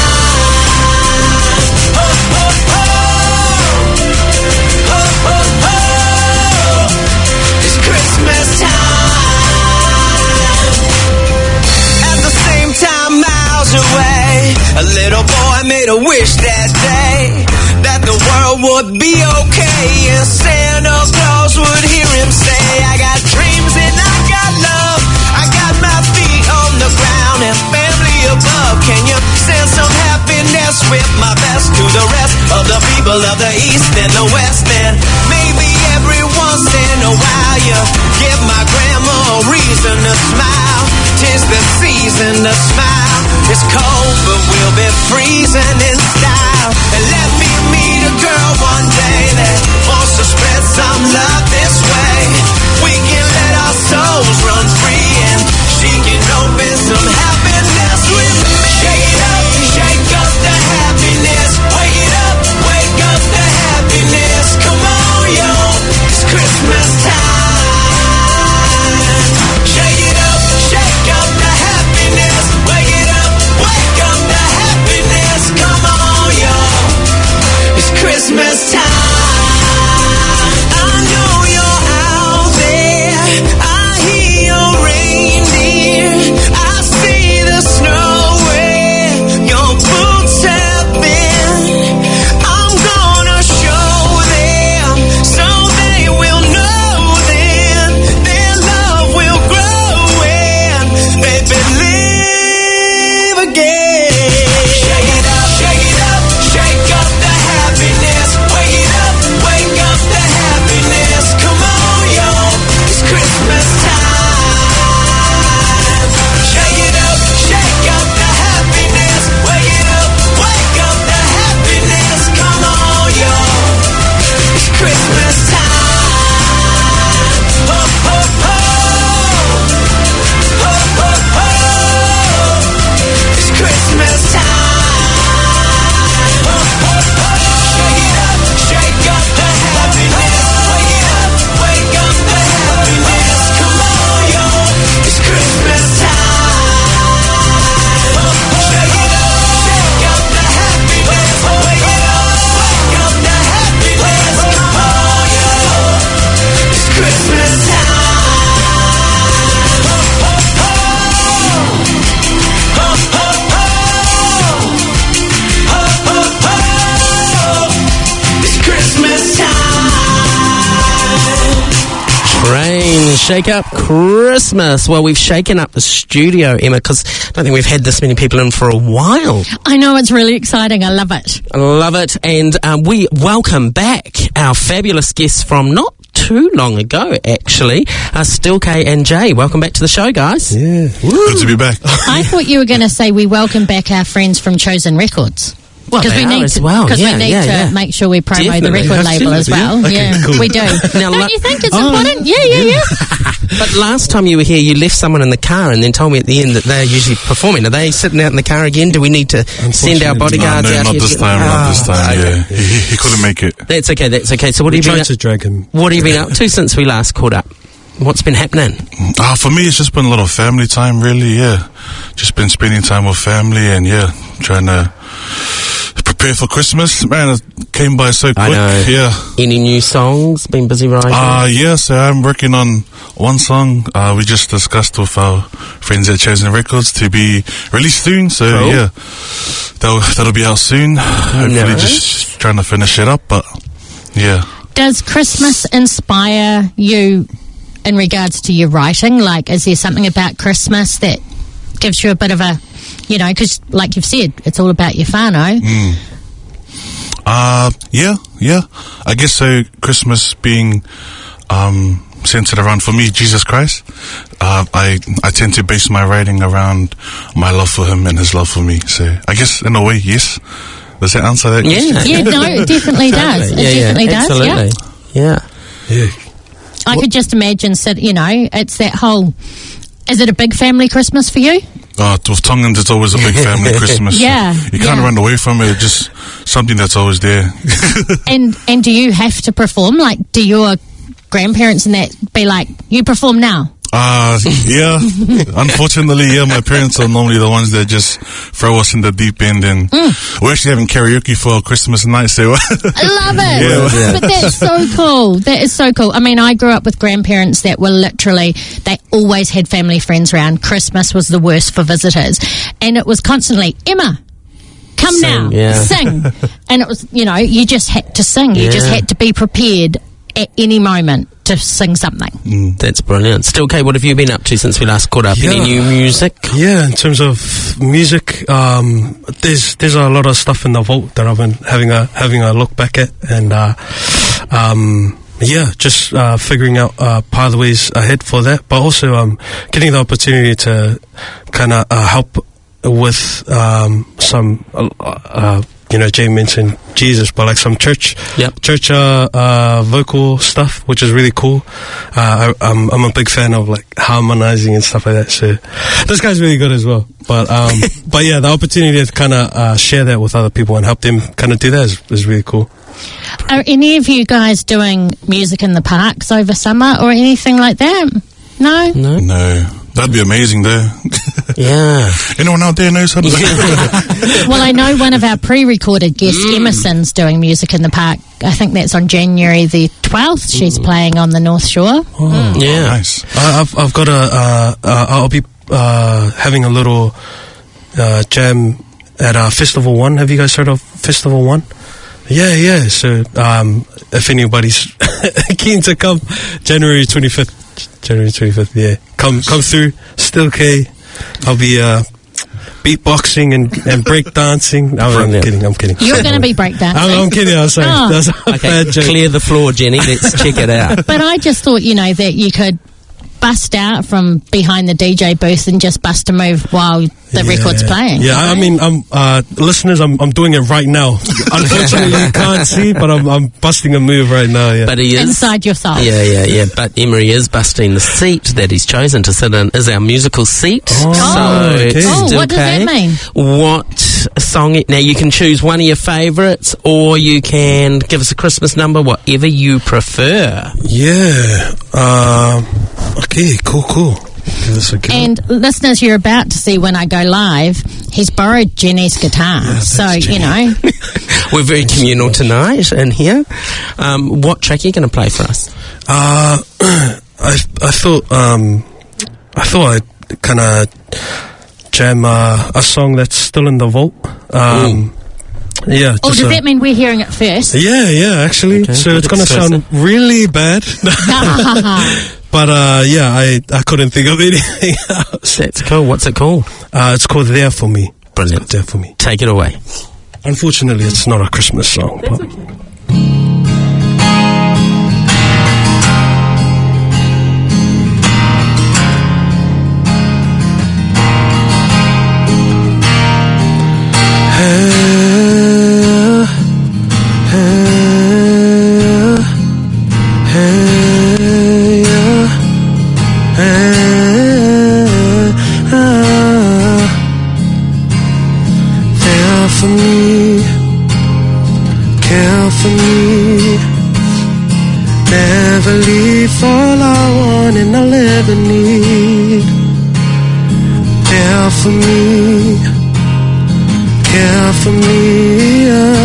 Away. A little boy made a wish that day that the world would be okay and Santa Claus would hear him say, I got dreams and I got love, I got my feet on the ground and family above. Can you send some happiness with my best to the rest of the people of the East and the West? And maybe every once in a while you give my grandma a reason to smile. 'Tis the season to smile. It's cold, but we'll be freezing in style. And let me meet a girl one day that wants to spread some love this way. We can let our souls run free and she can open some happiness with me. Shake it up, shake up the happiness. Wake it up, wake up the happiness. Come on, yo, it's Christmas time. Shake it up, shake up the happiness. Wake it up, wake up the happiness. Come on, yo, it's Christmas time. I know you're out there. I hear your reindeer. I see the snow where your boots have been. I'm gonna show them so they will know then their love will grow and they believe again. Shake it up, shake it up, shake up the happiness. Wake it up, wake up the happiness. Come on, yo, it's Christmas time. Shake it up, shake up the happiness. Wake it up, wake up the happiness. Come on, yo, it's Christmas time. Ho, ho, ho. Ho, ho, ho. It's Christmas time. Ho, ho, ho. Shake it up, shake up the happiness. Wake it up, wake up the happiness. Come on, yo, it's Christmas time. Ho, ho, shake it up, shake up the happiness. Wake it up, wake up the happiness. Come on, yo, it's Christmas time. Ho, ho, ho. Ho, ho, ho. Ho, ho, ho. It's Christmas time. Train, shake up Christmas. Well, we've shaken up the studio, Emma, because I don't think we've had this many people in for a while. I know, it's really exciting. I love it. I love it. And um, we welcome back our fabulous guests from not too long ago, actually. Uh, Still K and Jay. Welcome back to the show, guys. Yeah. Good to be back. I thought you were going to say we welcome back our friends from Chosen Records. Well, Because they we are need as to, well. Cause Yeah, we need yeah, to yeah. make sure we promo Definitely. the record label as well. Yeah? Okay, yeah, cool. we do. Now, Don't lo- you think it's Oh. important? Yeah, yeah, yeah. But last time you were here, you left someone in the car and then told me at the end that they're usually performing. Are they sitting out in the car again? Do we need to send our bodyguards no, no, out not here to this get- time, not this Ah, time, okay. yeah. He, he- he couldn't make it. That's okay, that's okay. So what We have you been tried to drag him. What have you been up to since we last caught up? What's been happening? Ah, for me, it's just been a lot of family time, really, yeah. Just been spending time with family and, yeah, trying to prepare prepare for Christmas. Man, it came by so quick. I know. Yeah. Any new songs? Been busy writing? Uh, yeah, so I'm working on one song. Uh, we just discussed with our friends at Chosen Records to be released soon. So, Cool. yeah, that'll, that'll be out soon. Hopefully Nice. just trying to finish it up, but yeah. Does Christmas inspire you in regards to your writing? Like, is there something about Christmas that gives you a bit of a, you know, because like you've said, it's all about your whānau. Mm. Uh, yeah, yeah. I guess so. Christmas being um, centered around, for me, Jesus Christ. Uh, I I tend to base my writing around my love for Him and His love for me. So I guess in a way, yes. Does that answer that Yeah. question? Yeah, no, it definitely does. It yeah, definitely yeah, does, yeah. absolutely. Yeah. Yeah. I could just imagine, sit, you know, it's that whole, is it a big family Christmas for you? Uh, with Tongans, it's always a big family Christmas. Yeah, You can't yeah. run away from it. It's just something that's always there. And and do you have to perform? Like, do your grandparents and that be like, you perform now? Uh, yeah. Unfortunately, yeah, my parents are normally the ones that just throw us in the deep end, and Mm. we're actually having karaoke for our Christmas night, so I love it. Yeah. But that's so cool. That is so cool. I mean, I grew up with grandparents that were literally, they always had family friends around. Christmas was the worst for visitors. And it was constantly, Emma, come Sing, now, yeah. sing. And it was, you know, you just had to sing. You just Yeah. had to be prepared at any moment to sing something. That's brilliant. Still, Kay, what have you been up to since we last caught up? Any Yeah. new music? Yeah, in terms of music, um, there's there's a lot of stuff in the vault that I've been having a having a look back at, and uh, um, yeah, just uh, figuring out uh, pathways ahead for that, but also um, getting the opportunity to kind of uh, help with um, some. Uh, uh, you know, Jay mentioned Jesus, but like some church, Yep. church uh, uh, vocal stuff, which is really cool. Uh, I, I'm, I'm a big fan of like harmonizing and stuff like that. So this guy's really good as well. But um, but yeah, the opportunity to kind of uh, share that with other people and help them kind of do that is, is really cool. Are any of you guys doing music in the parks over summer or anything like that? No? No? no. That'd be amazing, though. Yeah. Anyone out there knows how to Well, I know one of our pre-recorded guests, Mm. Emerson's doing music in the park. I think that's on January the twelfth. She's playing on the North Shore. Oh, Yeah. nice. I, I've I've got a uh, uh, I'll be uh, having a little uh, jam at uh, Festival One. Have you guys heard of Festival One? Yeah, yeah. So um, if anybody's keen to come, January twenty-fifth. January twenty-fifth, yeah. Come come through, Still K. I'll be uh, beatboxing and, and break dancing. No, I'm Brilliant. kidding, I'm kidding. You're going to be breakdancing. I'm, I'm kidding, I'm sorry. Oh. That's a Okay, bad joke. clear the floor, Jenny. Let's check it out. But I just thought, you know, that you could bust out from behind the D J booth and just bust a move while the Yeah. record's playing. Yeah, I I mean, I'm uh, listeners, I'm I'm doing it right now. Unfortunately, you can't see, but I'm I'm busting a move right now. Yeah. But he is. Inside your soul. Yeah, yeah, yeah. But Emery is busting the seat that he's chosen to sit in is our musical seat. Oh, so okay. it's Oh, still what does that okay. mean? What song? Now you can choose one of your favourites, or you can give us a Christmas number, whatever you prefer. Yeah. Um. Okay. Cool. Cool. Give us a go. And listeners, you're about to see when I go live, he's borrowed Jenny's guitar. so, you know, We're very communal tonight in here. Um, what track are you going to play for us? Uh, I I thought um I thought I'd kind of jam uh, a song that's still in the vault. Um. Yeah. oh, just does a- that mean we're hearing it first? Yeah, yeah, actually. Okay, so good it's gonna sound exclusive. really bad. But uh, yeah, I, I couldn't think of anything else. That's cool. What's it called? Uh, it's called There For Me. Brilliant. It's called There For Me. Take it away. Unfortunately, it's not a Christmas song. But There for me, care for me, never leave all I want and I'll ever need. There for me, care for me, yeah.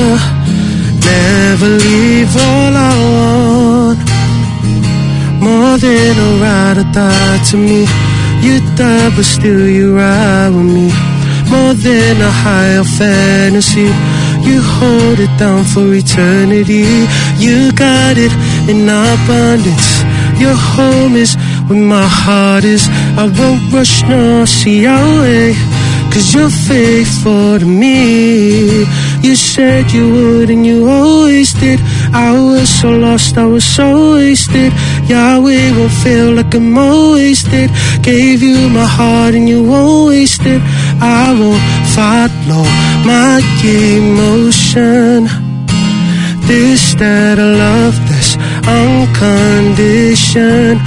more than a ride or die to me. You die, but still you ride with me. More than a higher fantasy. You hold it down for eternity. You got it in abundance. Your home is where my heart is. I won't rush, no, see our way, 'cause you're faithful to me. You said you would and you always did. I was so lost, I was so wasted. Yahweh won't feel like I'm always did. Gave you my heart and you won't waste it. I won't follow my emotion. This, that, I love this unconditional.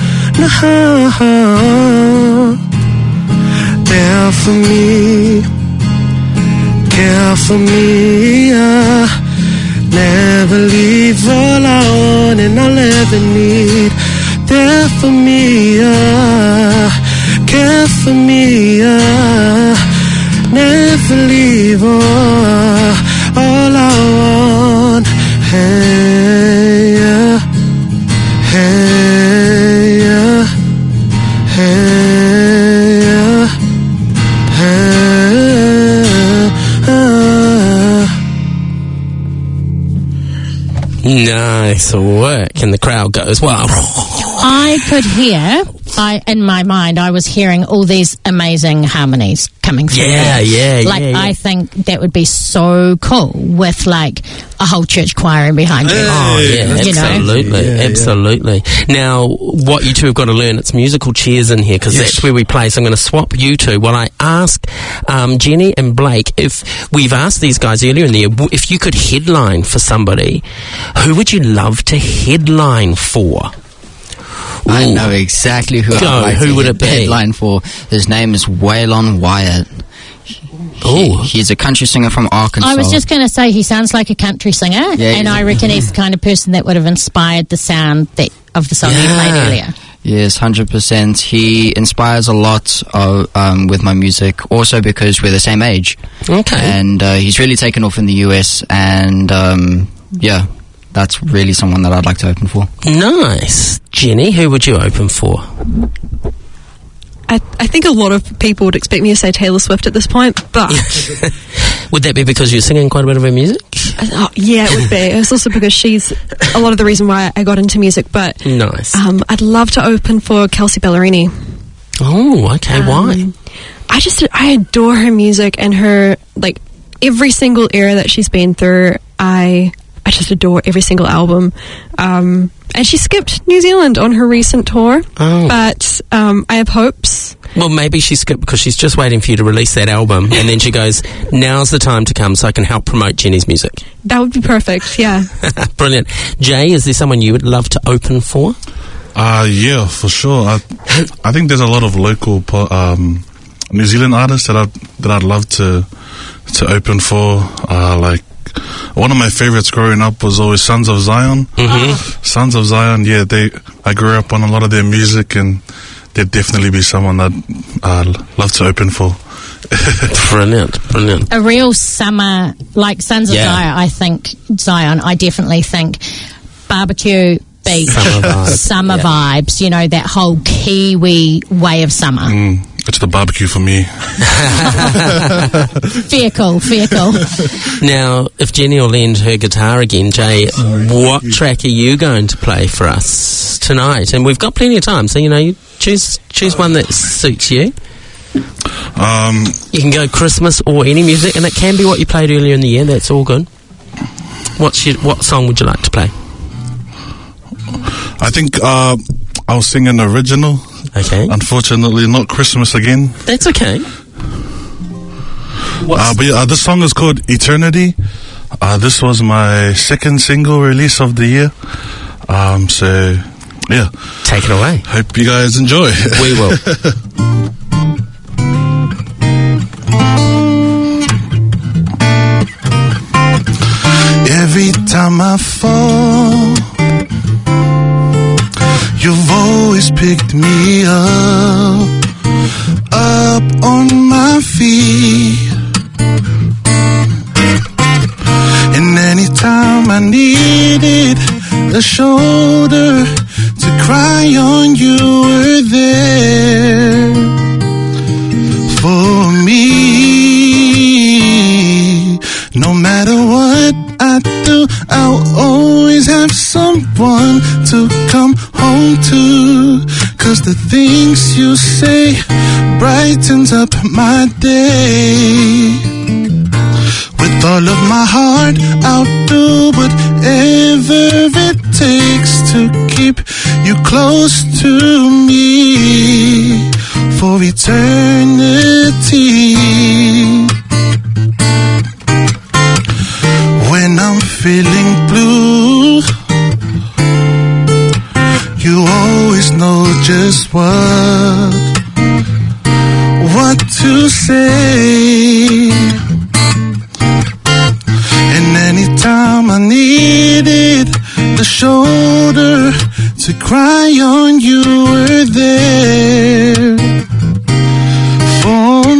There for me, care for me, uh, never leave all I want and I'll ever need. There for me, uh, care for me, uh, never leave all, all I want. Hey, uh, hey, uh, hey, uh, hey, uh. Nice work. And the crowd goes, wow. I could hear, I in my mind, I was hearing all these amazing harmonies coming through. Yeah, yeah, Like, yeah, yeah. I think that would be so cool with, like, a whole church choir behind you. Oh, yeah, You know? absolutely, Yeah, yeah. absolutely. Now, what you two have got to learn, it's musical chairs in here, because Yes. that's where we play, so I'm going to swap you two. While I ask um, Jenny and Blake, if we've asked these guys earlier in the year, w- if you could headline for somebody, who would you love to headline for? I Ooh. know exactly who Go, I'd like who to would hit it be? headline for. His name is Waylon Wyatt. He, Ooh. he's a country singer from Arkansas. I was just going to say he sounds like a country singer, Yeah, and yeah. I reckon he's the kind of person that would have inspired the sound that of the song you Yeah. played earlier. Yes, one hundred percent. He inspires a lot of, um, with my music, also because we're the same age. Okay. And uh, he's really taken off in the U S, and um, yeah, that's really someone that I'd like to open for. Nice. Jenny, who would you open for? I, I think a lot of people would expect me to say Taylor Swift at this point, but Would that be because you're singing quite a bit of her music? uh, yeah, it would be. It's also because she's a lot of the reason why I got into music. But Nice. um, I'd love to open for Kelsey Ballerini. Oh, okay. Why? Um, I just I adore her music and her, like, every single era that she's been through. I I just adore every single album. Um, and she skipped New Zealand on her recent tour, Oh. but um, I have hopes. Well, maybe she skipped because she's just waiting for you to release that album, and then she goes, now's the time to come so I can help promote Jenny's music. That would be perfect. Yeah. Brilliant. Jay, is there someone you would love to open for? Uh, yeah, for sure. I, I think there's a lot of local po- um, New Zealand artists that I that I'd love to to open for. Uh, like one of my favorites growing up was always Sons of Zion. Mm-hmm. Sons of Zion, yeah. They I grew up on a lot of their music, and they'd definitely be someone I'd uh, love to open for. Brilliant, brilliant. A real summer, like Sons of Yeah. Zion, I think, Zion, I definitely think barbecue, beach, Summer vibes. summer Yeah. vibes, you know, that whole Kiwi way of summer. Mm, it's the barbecue for me. Fair call, fair call. Now, if Jenny will lend her guitar again, Jay, what track are you going to play for us tonight? And we've got plenty of time, so, you know, you choose choose one that suits you. Um, You can go Christmas or any music, and it can be what you played earlier in the year. That's all good. What's your, what song would you like to play? I think uh, I'll sing an original. Okay. Unfortunately, not Christmas again. That's okay. What's, Uh, but yeah, uh, this song is called Eternity. Uh, this was my second single release of the year. Um, so, yeah. take it away. Hope you guys enjoy. We will. Every time I fall, you've always picked me up, up on my feet. And anytime I needed a shoulder to cry on, 'cause the things you say brightens up my day. With all of my heart, I'll do whatever it takes to keep you close to me for eternity. When I'm feeling blue, you always know just what, what to say. And anytime I needed the shoulder to cry on, you were there for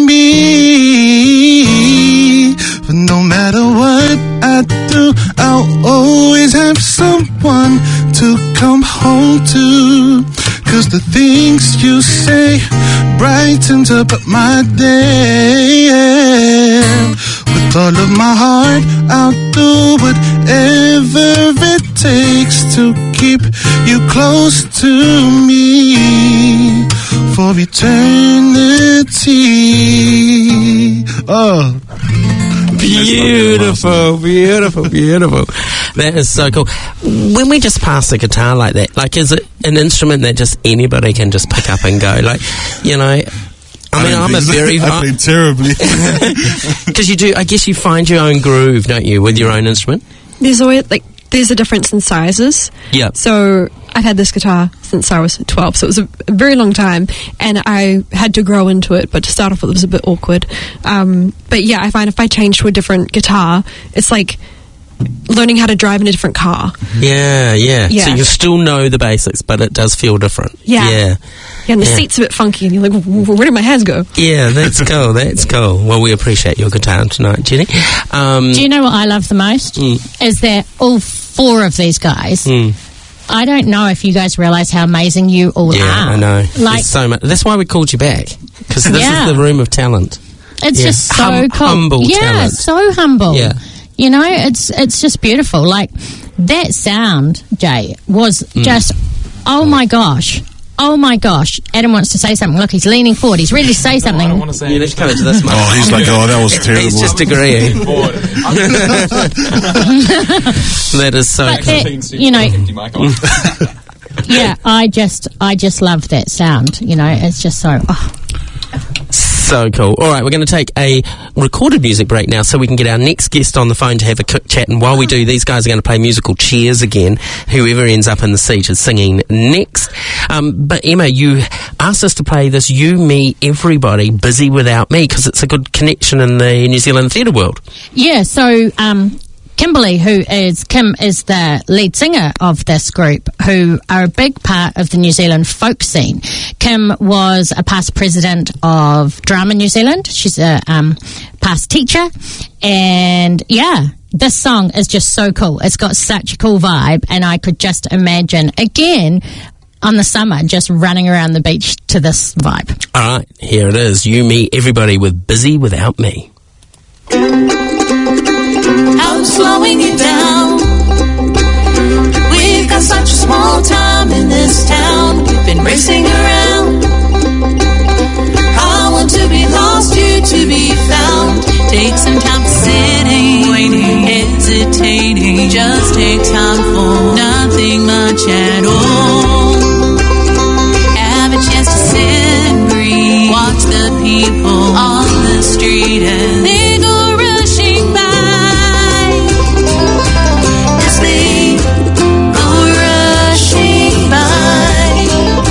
me. But no matter what I do, I'll always have someone to come home to. 'Cause the things you say brightens up my day. With all of my heart, I'll do whatever it takes to keep you close to me for eternity. Oh. Beautiful, beautiful, beautiful. That is so cool. When we just pass the guitar like that, like, is it an instrument that just anybody can just pick up and go? Like, you know, I, I mean, I'm a very... I played terribly. Because you do, I guess you find your own groove, don't you, with your own instrument? There's always, like, there's a difference in sizes. Yeah. So I've had this guitar since I was twelve, so it was a, a very long time, and I had to grow into it, but to start off with, it was a bit awkward. Um, but yeah, I find if I change to a different guitar, it's like learning how to drive in a different car. Yeah, yeah. Yeah. So you still know the basics, but it does feel different. Yeah. Yeah. Yeah, and the Yeah. seat's a bit funky, and you're like, where did my hands go? Yeah, that's cool. That's cool. Well, we appreciate your guitar tonight, Jenny. Um, Do you know what I love the most? Mm. Is that all four of these guys, mm, I don't know if you guys realise how amazing you all yeah, are. I know. Like, There's so much. That's why we called you back, because this Yeah. is the room of talent. it's Yeah. just so Hum- cool. humble yeah, talent. so humble. Yeah. You know, it's it's just beautiful. Like, that sound, Jay, was Mm. just, oh my gosh. Oh my gosh. Adam wants to say something. Look, he's leaning forward. He's ready to say something. I want to say You need to come into this much. Oh, he's like, oh, that was terrible. He's just agreeing. That is so But cool. that, you know, yeah, I just, I just love that sound. You know, it's just so, oh. So cool. All right, we're going to take a recorded music break now so we can get our next guest on the phone to have a quick chat. And while we do, these guys are going to play musical chairs again. Whoever ends up in the seat is singing next. Um, but Emma, you asked us to play this You, Me, Everybody, Busy Without Me, because it's a good connection in the New Zealand theatre world. Yeah, so um, Kimberly, who is Kim, is the lead singer of this group, who are a big part of the New Zealand folk scene. Kim was a past president of Drama New Zealand. She's a um, past teacher, and yeah, this song is just so cool. It's got such a cool vibe, and I could just imagine again on the summer just running around the beach to this vibe. All right, here it is. You, Me, Everybody with Busy Without Me. I'm slowing you down. We've got such a small time in this town. We've been racing around. I want to be lost, you to be found. Take some time sitting, waiting, hesitating. Just take time for nothing much at all. Have a chance to sit and breathe. Watch the people on the street and they go rushing by. As they go rushing by.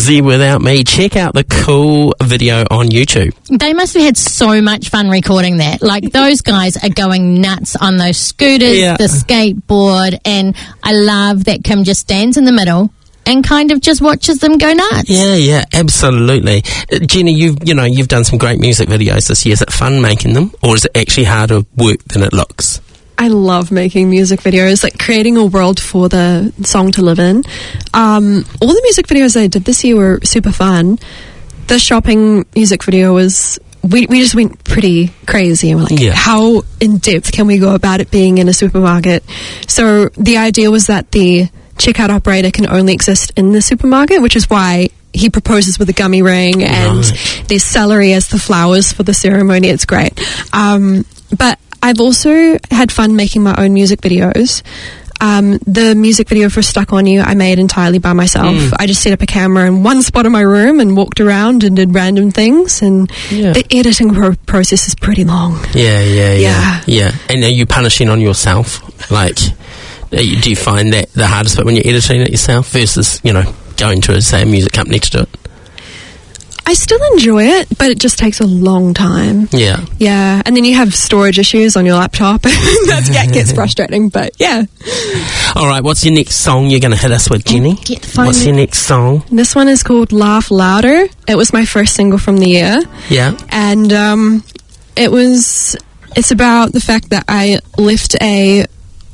Busy Without Me. Check out the cool video on YouTube. They must have had so much fun recording that. Like, those guys are going nuts on those scooters, Yeah. the skateboard, and I love that Kim just stands in the middle and kind of just watches them go nuts. Yeah, yeah, absolutely. Uh, Jenny, you've, you know, you've done some great music videos this year. Is it fun making them, or is it actually harder work than it looks? I love making music videos, like creating a world for the song to live in. Um, all the music videos I did this year were super fun. The shopping music video was, we, we just went pretty crazy. And we're like, Yeah. how in depth can we go about it being in a supermarket? So the idea was that the checkout operator can only exist in the supermarket, which is why he proposes with a gummy ring, and Right. there's celery as the flowers for the ceremony. It's great. Um, but I've also had fun making my own music videos. Um, the music video for Stuck On You I made entirely by myself. Mm. I just set up a camera in one spot in my room and walked around and did random things, and Yeah. the editing pro- process is pretty long. Yeah, yeah, yeah, Yeah. yeah. And are you punishing on yourself? Like, are you, do you find that the hardest bit when you're editing it yourself versus, you know, going to, say, a music company to do it? I still enjoy it, but it just takes a long time. Yeah. Yeah, and then you have storage issues on your laptop. That get- gets frustrating, but yeah. All right, what's your next song you're going to hit us with, Jenny? Get the phone. What's your next song? This one is called Laugh Louder. It was my first single from the year. Yeah. And um, it was, it's about the fact that I left a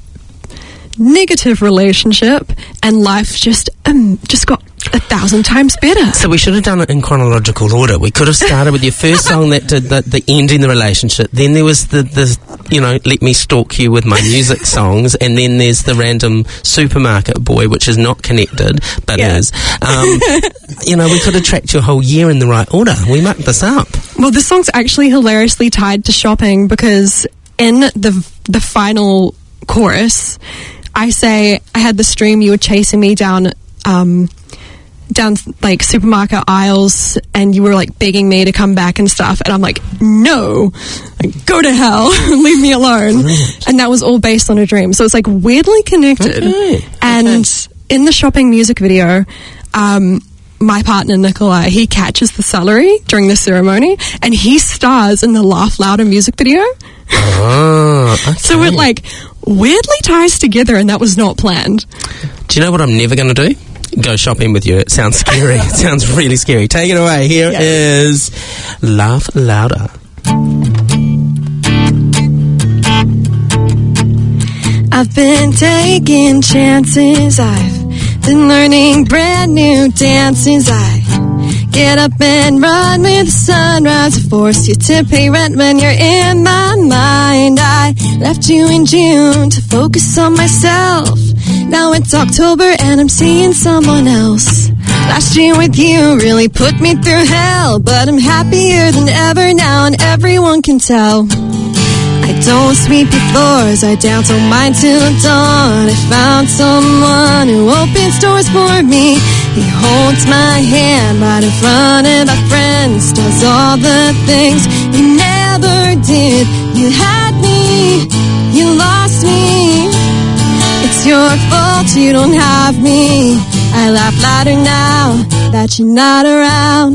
negative relationship and life just um, just got a thousand times better. So we should have done it in chronological order. We could have started with your first song that did the, the end in the relationship. Then there was the, the, you know, Let Me Stalk You with my music songs. And then there's the random supermarket boy, which is not connected, but Yeah. is. Um, you know, we could have tracked your whole year in the right order. We mucked this up. Well, this song's actually hilariously tied to shopping, because in the the final chorus, I say, I had this dream you were chasing me down um, down like supermarket aisles, and you were like begging me to come back and stuff, and I'm like, no, like, go to hell, leave me alone. And that was all based on a dream, so it's like weirdly connected. Okay. And in the shopping music video, um, my partner Nikolai, he catches the celery during the ceremony, and he stars in the Laugh Louder music video. Oh, okay. So it like weirdly ties together, and that was not planned. Do you know what I'm never going to do? Go shopping with you. It sounds scary. It sounds really scary. Take it away. Here Yeah. is Laugh Louder. I've been taking chances, I've been learning brand new dances. I get up and run with the sunrise, force you to pay rent when you're in my mind. I left you in June to focus on myself. Now it's October and I'm seeing someone else. Last year with you really put me through hell, but I'm happier than ever now, and everyone can tell. I don't sweep the floors, I dance on mine till dawn. I found someone who opens doors for me. He holds my hand right in front of my friends, does all the things you never did. You had me, you lost me. It's your fault you don't have me. I laugh louder now that you're not around.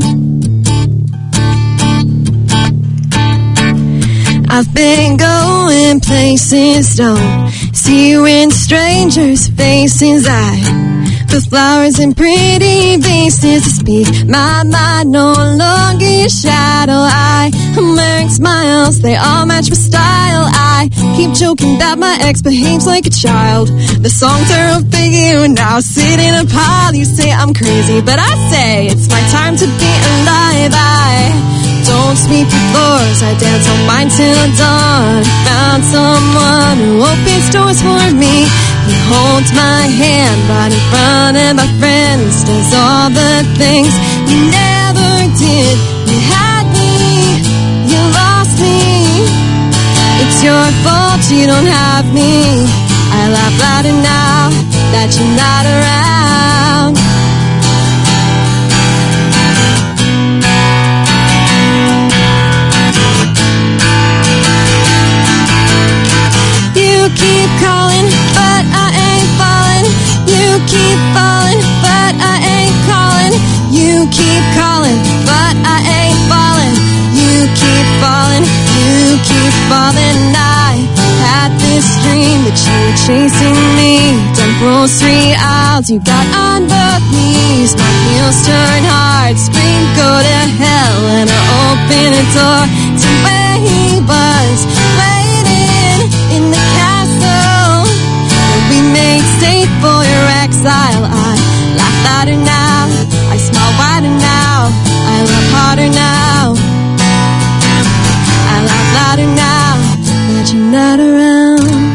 I've been going places, don't see you in strangers' faces. I put flowers in pretty vases to speak my mind, no longer your shadow. I am wearing smiles, they all match my style. I keep joking that my ex behaves like a child. The songs are up for you now, sit in a pile. You say I'm crazy, but I say it's my time to be alive. I don't sweep the floors, I dance on mine till dawn. Found someone who opens doors for me. He holds my hand right in front of my friends, does all the things you never did. You had me, you lost me. It's your fault you don't have me. I laugh louder now that you're not around. You keep calling, but I ain't falling. You keep falling, but I ain't calling. You this dream that you were chasing me. Down those three aisles, you got on both knees. My heels turn hard, scream go to hell, and I open a door to where he was, waiting in the castle that we made safe for your exile. I laugh louder now, I smile wider now, I love harder now, I laugh louder now that you're not around.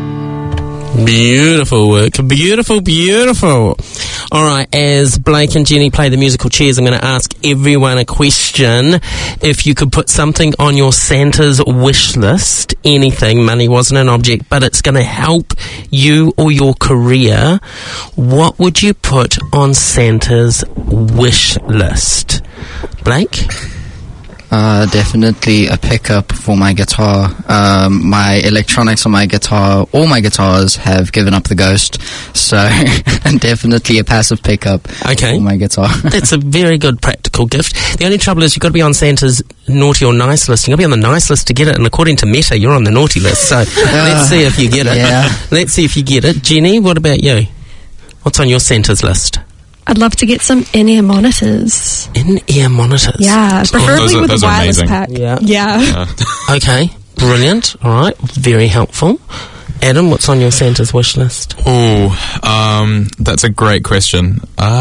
Beautiful work. Beautiful, beautiful. All right, as Blake and Jenny play the musical chairs, I'm going to ask everyone a question. If you could put something on your Santa's wish list, anything, money wasn't an object, but it's going to help you or your career, what would you put on Santa's wish list? Blake? Uh, definitely a pickup for my guitar. Um, my electronics on my guitar, all my guitars have given up the ghost, so definitely a passive pickup Okay. for my guitar. That's a very good practical gift. The only trouble is you've got to be on Santa's naughty or nice list. You've got to be on the nice list to get it, and according to Meta, you're on the naughty list, so let's see if you get it. Yeah. Let's see if you get it. Jenny, what about you? What's on your Santa's list? I'd love to get some in-ear monitors. In-ear monitors. Yeah, preferably those are- with those a are wireless amazing. pack. Yeah. Yeah. Okay, brilliant. All right, very helpful. Adam, what's on your Santa's wish list? Oh, um, that's a great question.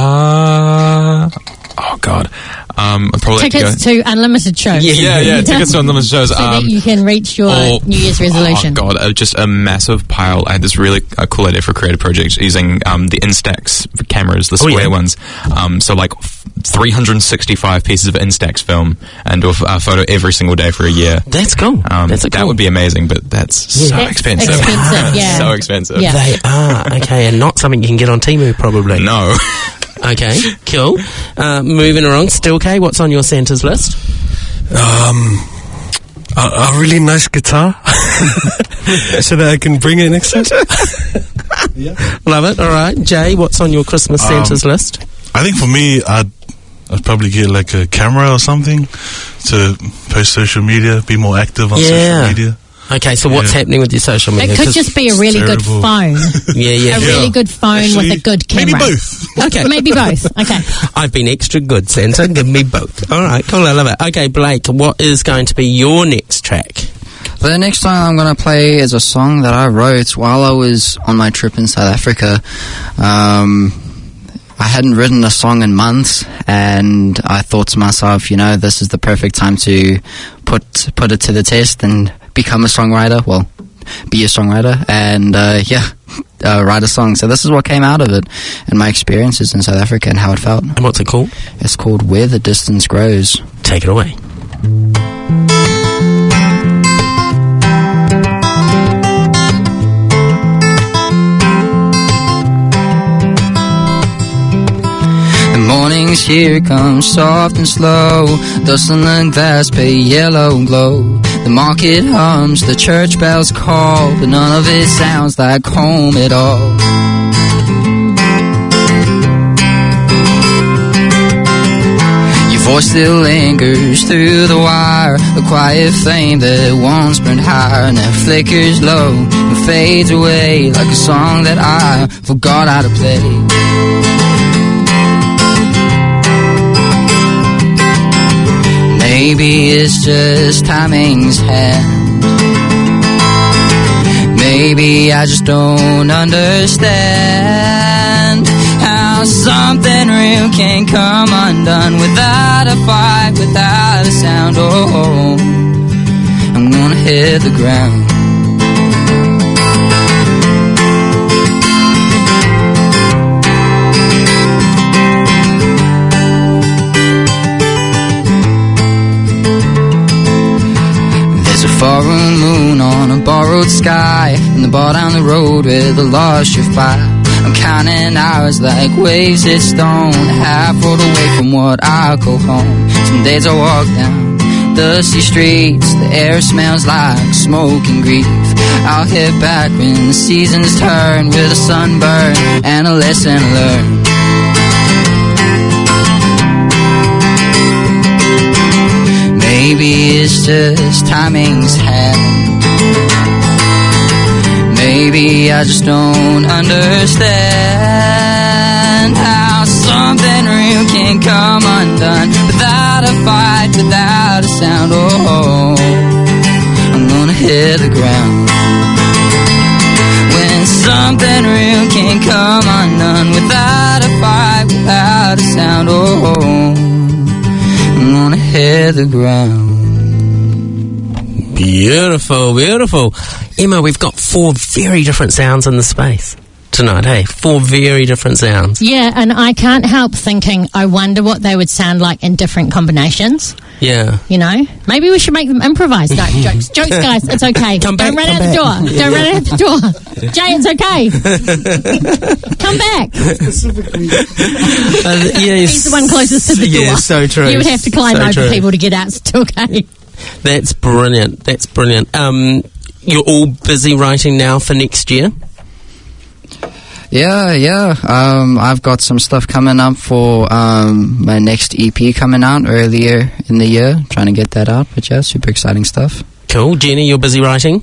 Uh, oh God, um, I'd probably have to go. Tickets to unlimited shows. Yeah, yeah, tickets to unlimited shows. So Um, that you can reach your or- New Year's resolution. Oh God, uh, just a massive pile. I had this really uh, cool idea for a creative project using um, the Instax cameras, the Oh, square yeah. ones. Um, so like f- three hundred sixty-five pieces of Instax film and do a, f- a photo every single day for a year. That's cool. Um, That's a that cool. would be amazing, but that's so That's expensive. expensive, yeah. so expensive. Yeah. They are, okay, and not something you can get on Temu, probably. No. Okay, cool. Uh, moving along, still K, what's on your Santa's list? Um, a, a really nice guitar so that I can bring it next time. Love it. All right, Jay, what's on your Christmas Um, Santa's list? I think for me, I'd, I'd probably get like a camera or something to post social media, be more active on Yeah. social media. Okay, so what's yeah. happening with your social media? It could 'Cause- just be a really good terrible. phone. yeah, yeah. A yeah. really good phone Actually, with a good camera. Maybe both. Okay. Maybe both. Okay. I've been extra good, Santa. Give me both. All right, cool. I love it. Okay, Blake, what is going to be your next track? The next song I'm going to play is a song that I wrote while I was on my trip in South Africa. Um, I hadn't written a song in months, and I thought to myself, you know, this is the perfect time to put put it to the test and become a songwriter. Well, be a songwriter, and uh, yeah, uh, write a song. So this is what came out of it, and my experiences in South Africa and how it felt. And what's it called? It's called Where the Distance Grows. Take it away. The mornings here come soft and slow, dust on the glass, pale yellow glow. The market hums, the church bells call, but none of it sounds like home at all. Your voice still lingers through the wire, a quiet flame that once burned higher, now flickers low and fades away like a song that I forgot how to play. Maybe it's just timing's hand. Maybe I just don't understand how something real can come undone without a fight, without a sound. Oh, I'm gonna hit the ground. There's a foreign moon on a borrowed sky, and the bar down the road where the lost your fire. I'm counting hours like waves hit stone, half road away from what I call home. Some days I walk down dusty streets, the air smells like smoke and grief. I'll head back when the seasons turn, with a sunburn and a lesson learned. Maybe it's just timing's hand. maybe I just don't understand how something real can come undone without a fight, without a sound. Oh, I'm gonna hit the ground. When something real can come undone without a fight, without a sound. Oh, I'm gonna hit the ground. Beautiful, beautiful. Emma, we've got four very different sounds in the space tonight, hey? Four very different sounds. Yeah, and I can't help thinking, I wonder what they would sound like in different combinations. Yeah. You know? Maybe we should make them improvise. No, jokes. Jokes, guys. It's okay. Come Don't back, run come out the back. door. Don't run out the door. Jay, it's okay. Come back. Uh, yes. He's the one closest to the door. Yeah, so true. You would have to climb So over true. people to get out. It's okay. That's brilliant. That's brilliant. Um, you're all busy writing now for next year? Yeah, yeah. Um, I've got some stuff coming up for um, my next E P coming out earlier in the year. Trying to get that out, but yeah, super exciting stuff. Cool. Jenny, you're busy writing?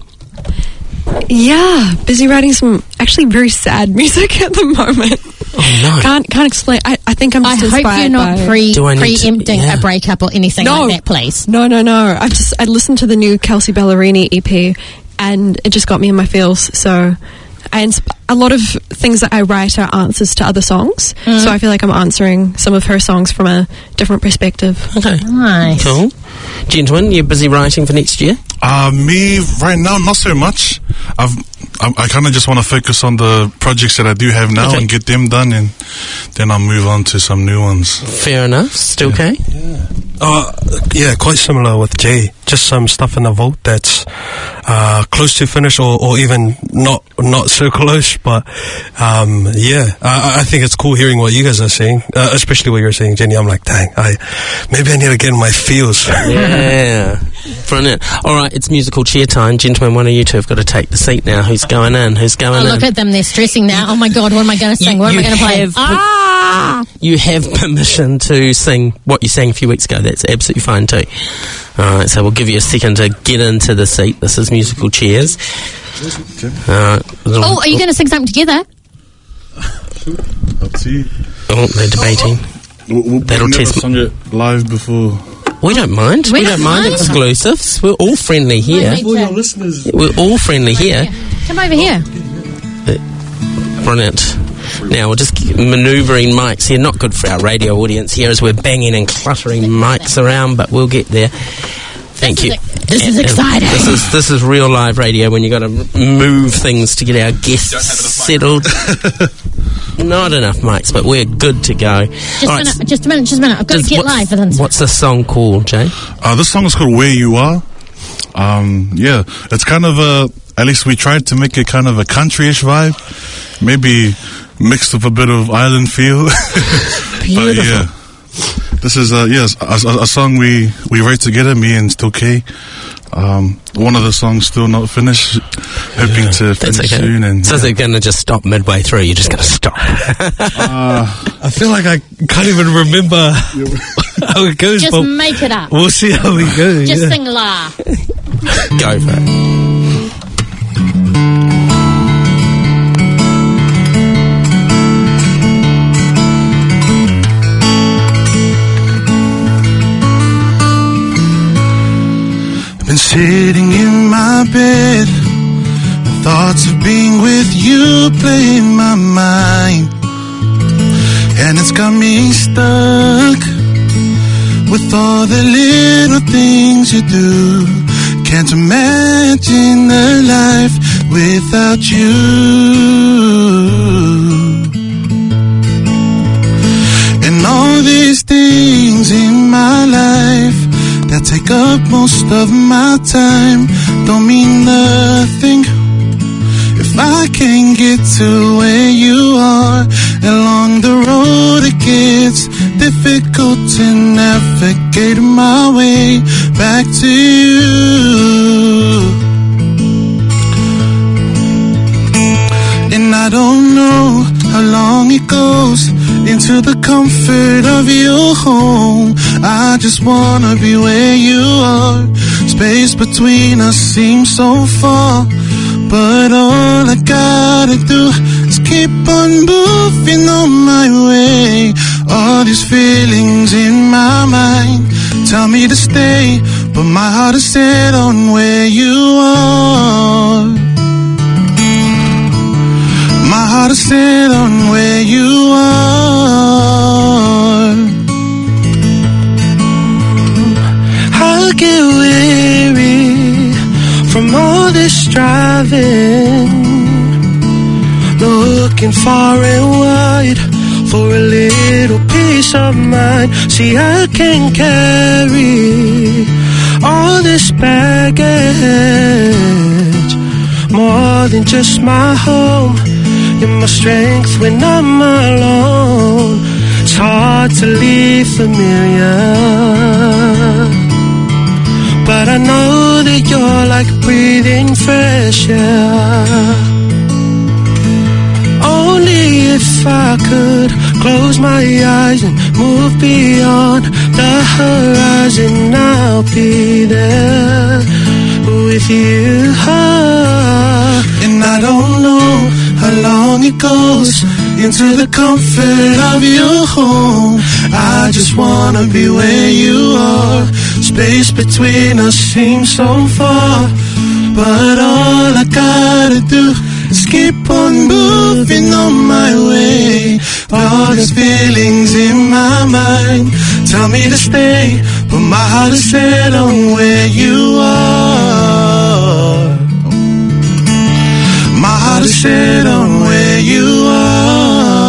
Yeah, busy writing some actually very sad music at the moment. Oh, no. Can't can't explain. I, I think I'm I just hope inspired you're not by... pre- Do I need to- preempting yeah. a breakup or anything No. like that, please. No, no, no. I just I listened to the new Kelsey Ballerini E P, and it just got me in my feels. So, I insp- a lot of things that I write are answers to other songs. Mm. So I feel like I'm answering some of her songs from a different perspective. Okay. Nice. Cool. Gentlemen, you're busy writing for next year? Uh, me, right now, not so much. I've, I, I kind of just want to focus on the projects that I do have now Okay. and get them done, and then I'll move on to some new ones. Fair enough. Still okay? Uh, yeah, quite similar with Jay. Just some stuff in the vault that's uh, close to finish, or, or even not not so close. But um, yeah, I, I think it's cool hearing what you guys are saying, uh, especially what you're saying, Jenny. I'm like, dang, I maybe I need to get in my feels. Yeah. Brilliant. All right, it's musical chair time. Gentlemen, one of you two have got to take the seat now. Who's going in? Who's going Oh, in? look at them. They're stressing now. Oh, my God. What am I going to sing? You- what am I you going to play? have- Ah! You have permission to sing what you sang a few weeks ago. That's absolutely fine too. All right, so we'll give you a second to get into the seat. This is musical chairs. All right. Oh, are you going to sing something together? Up to you. Oh, they're debating. We've That'll never test- sung it live before. We don't mind. We We, don't don't mind mind. exclusives. We're all friendly here. For your listeners. We're all friendly here. Come over here. Brilliant. Now we're just manoeuvring mics here. Not good for our radio audience here as we're banging and cluttering mics around, but we'll get there. Thank This you. is ex- this is And- and exciting. This is this is real live radio when you got to move things to get our guests settled. Not enough mics, but we're good to go. Just, All a right, minute, just a minute, just a minute. I've got to does- get what's- live for them. What's the song called, Jay? Uh, this song is called Where You Are. Um, yeah, it's kind of a, at least we tried to make it kind of a country-ish vibe. Maybe mixed with a bit of island feel. But yeah, this is, uh, yes, a, a, a song we, we wrote together, me and Still K. Um, one of the songs still not finished, hoping to That's finish okay. soon. And So yeah. they're going to just stop midway through. You're just going to stop. I feel like I can't even remember how it goes. Just but make it up. we'll see how we go. Just yeah. sing la. Go for it. Been sitting in my bed, the thoughts of being with you play in my mind, and it's got me stuck with all the little things you do. Can't imagine a life without you. And all these things in my life that take up most of my time don't mean nothing if I can't get to where you are. Along the road it gets difficult to navigate my way back to you. And I don't know how long it goes into the comfort of your home. I just wanna be where you are. Space between us seems so far, but all I gotta do is keep on moving on my way. All these feelings in my mind tell me to stay, but my heart is set on where you are. My heart is set on where you are. I get weary from all this driving, looking far and wide for a little peace of mind. See, I can carry all this baggage, more than just my home. You're my strength when I'm alone. It's hard to leave familiar, but I know that you're like breathing fresh air. Only if I could close my eyes and move beyond the horizon, I'll be there with you. And I don't know how long it goes into the comfort of your home. I just wanna be where you are. Space between us seems so far, but all I gotta do is keep on moving on my way. All these feelings in my mind tell me to stay, but my heart is set on where you are. My heart is set on where you are.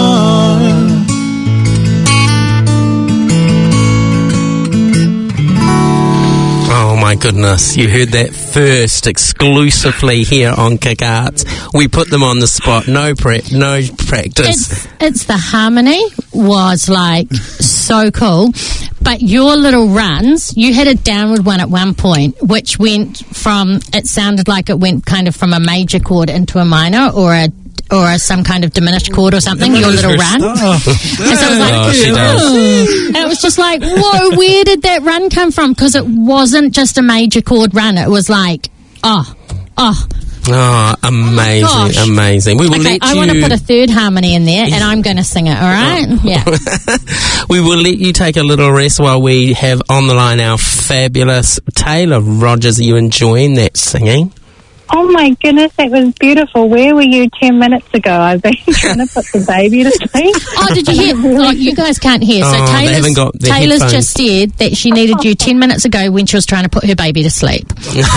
Oh my goodness, you heard that first exclusively here on Kick Arts. We put them on the spot, no prep, no practice. It's, it's the harmony was like so cool. But your little runs, you had a downward one at one point, which went from, it sounded like it went kind of from a major chord into a minor or a or a, some kind of diminished chord or something, your little run. And so I was like, Oh, she does. "Oh." And it was just like, whoa, where did that run come from? Because it wasn't just a major chord run. It was like, oh, oh. Oh, amazing, gosh. amazing. We will Okay, let I you... want to put a third harmony in there, and I'm going to sing it, all right? Yeah. We will let you take a little rest while we have on the line our fabulous Taylor Rogers. Are you enjoying that singing? Oh my goodness, that was beautiful. Where were you ten minutes ago? I've been trying to put the baby to sleep. Oh, did you hear? Like, you guys can't hear. So Oh, they Taylor's, haven't got their Taylor's headphones. just said that she needed you ten minutes ago when she was trying to put her baby to sleep.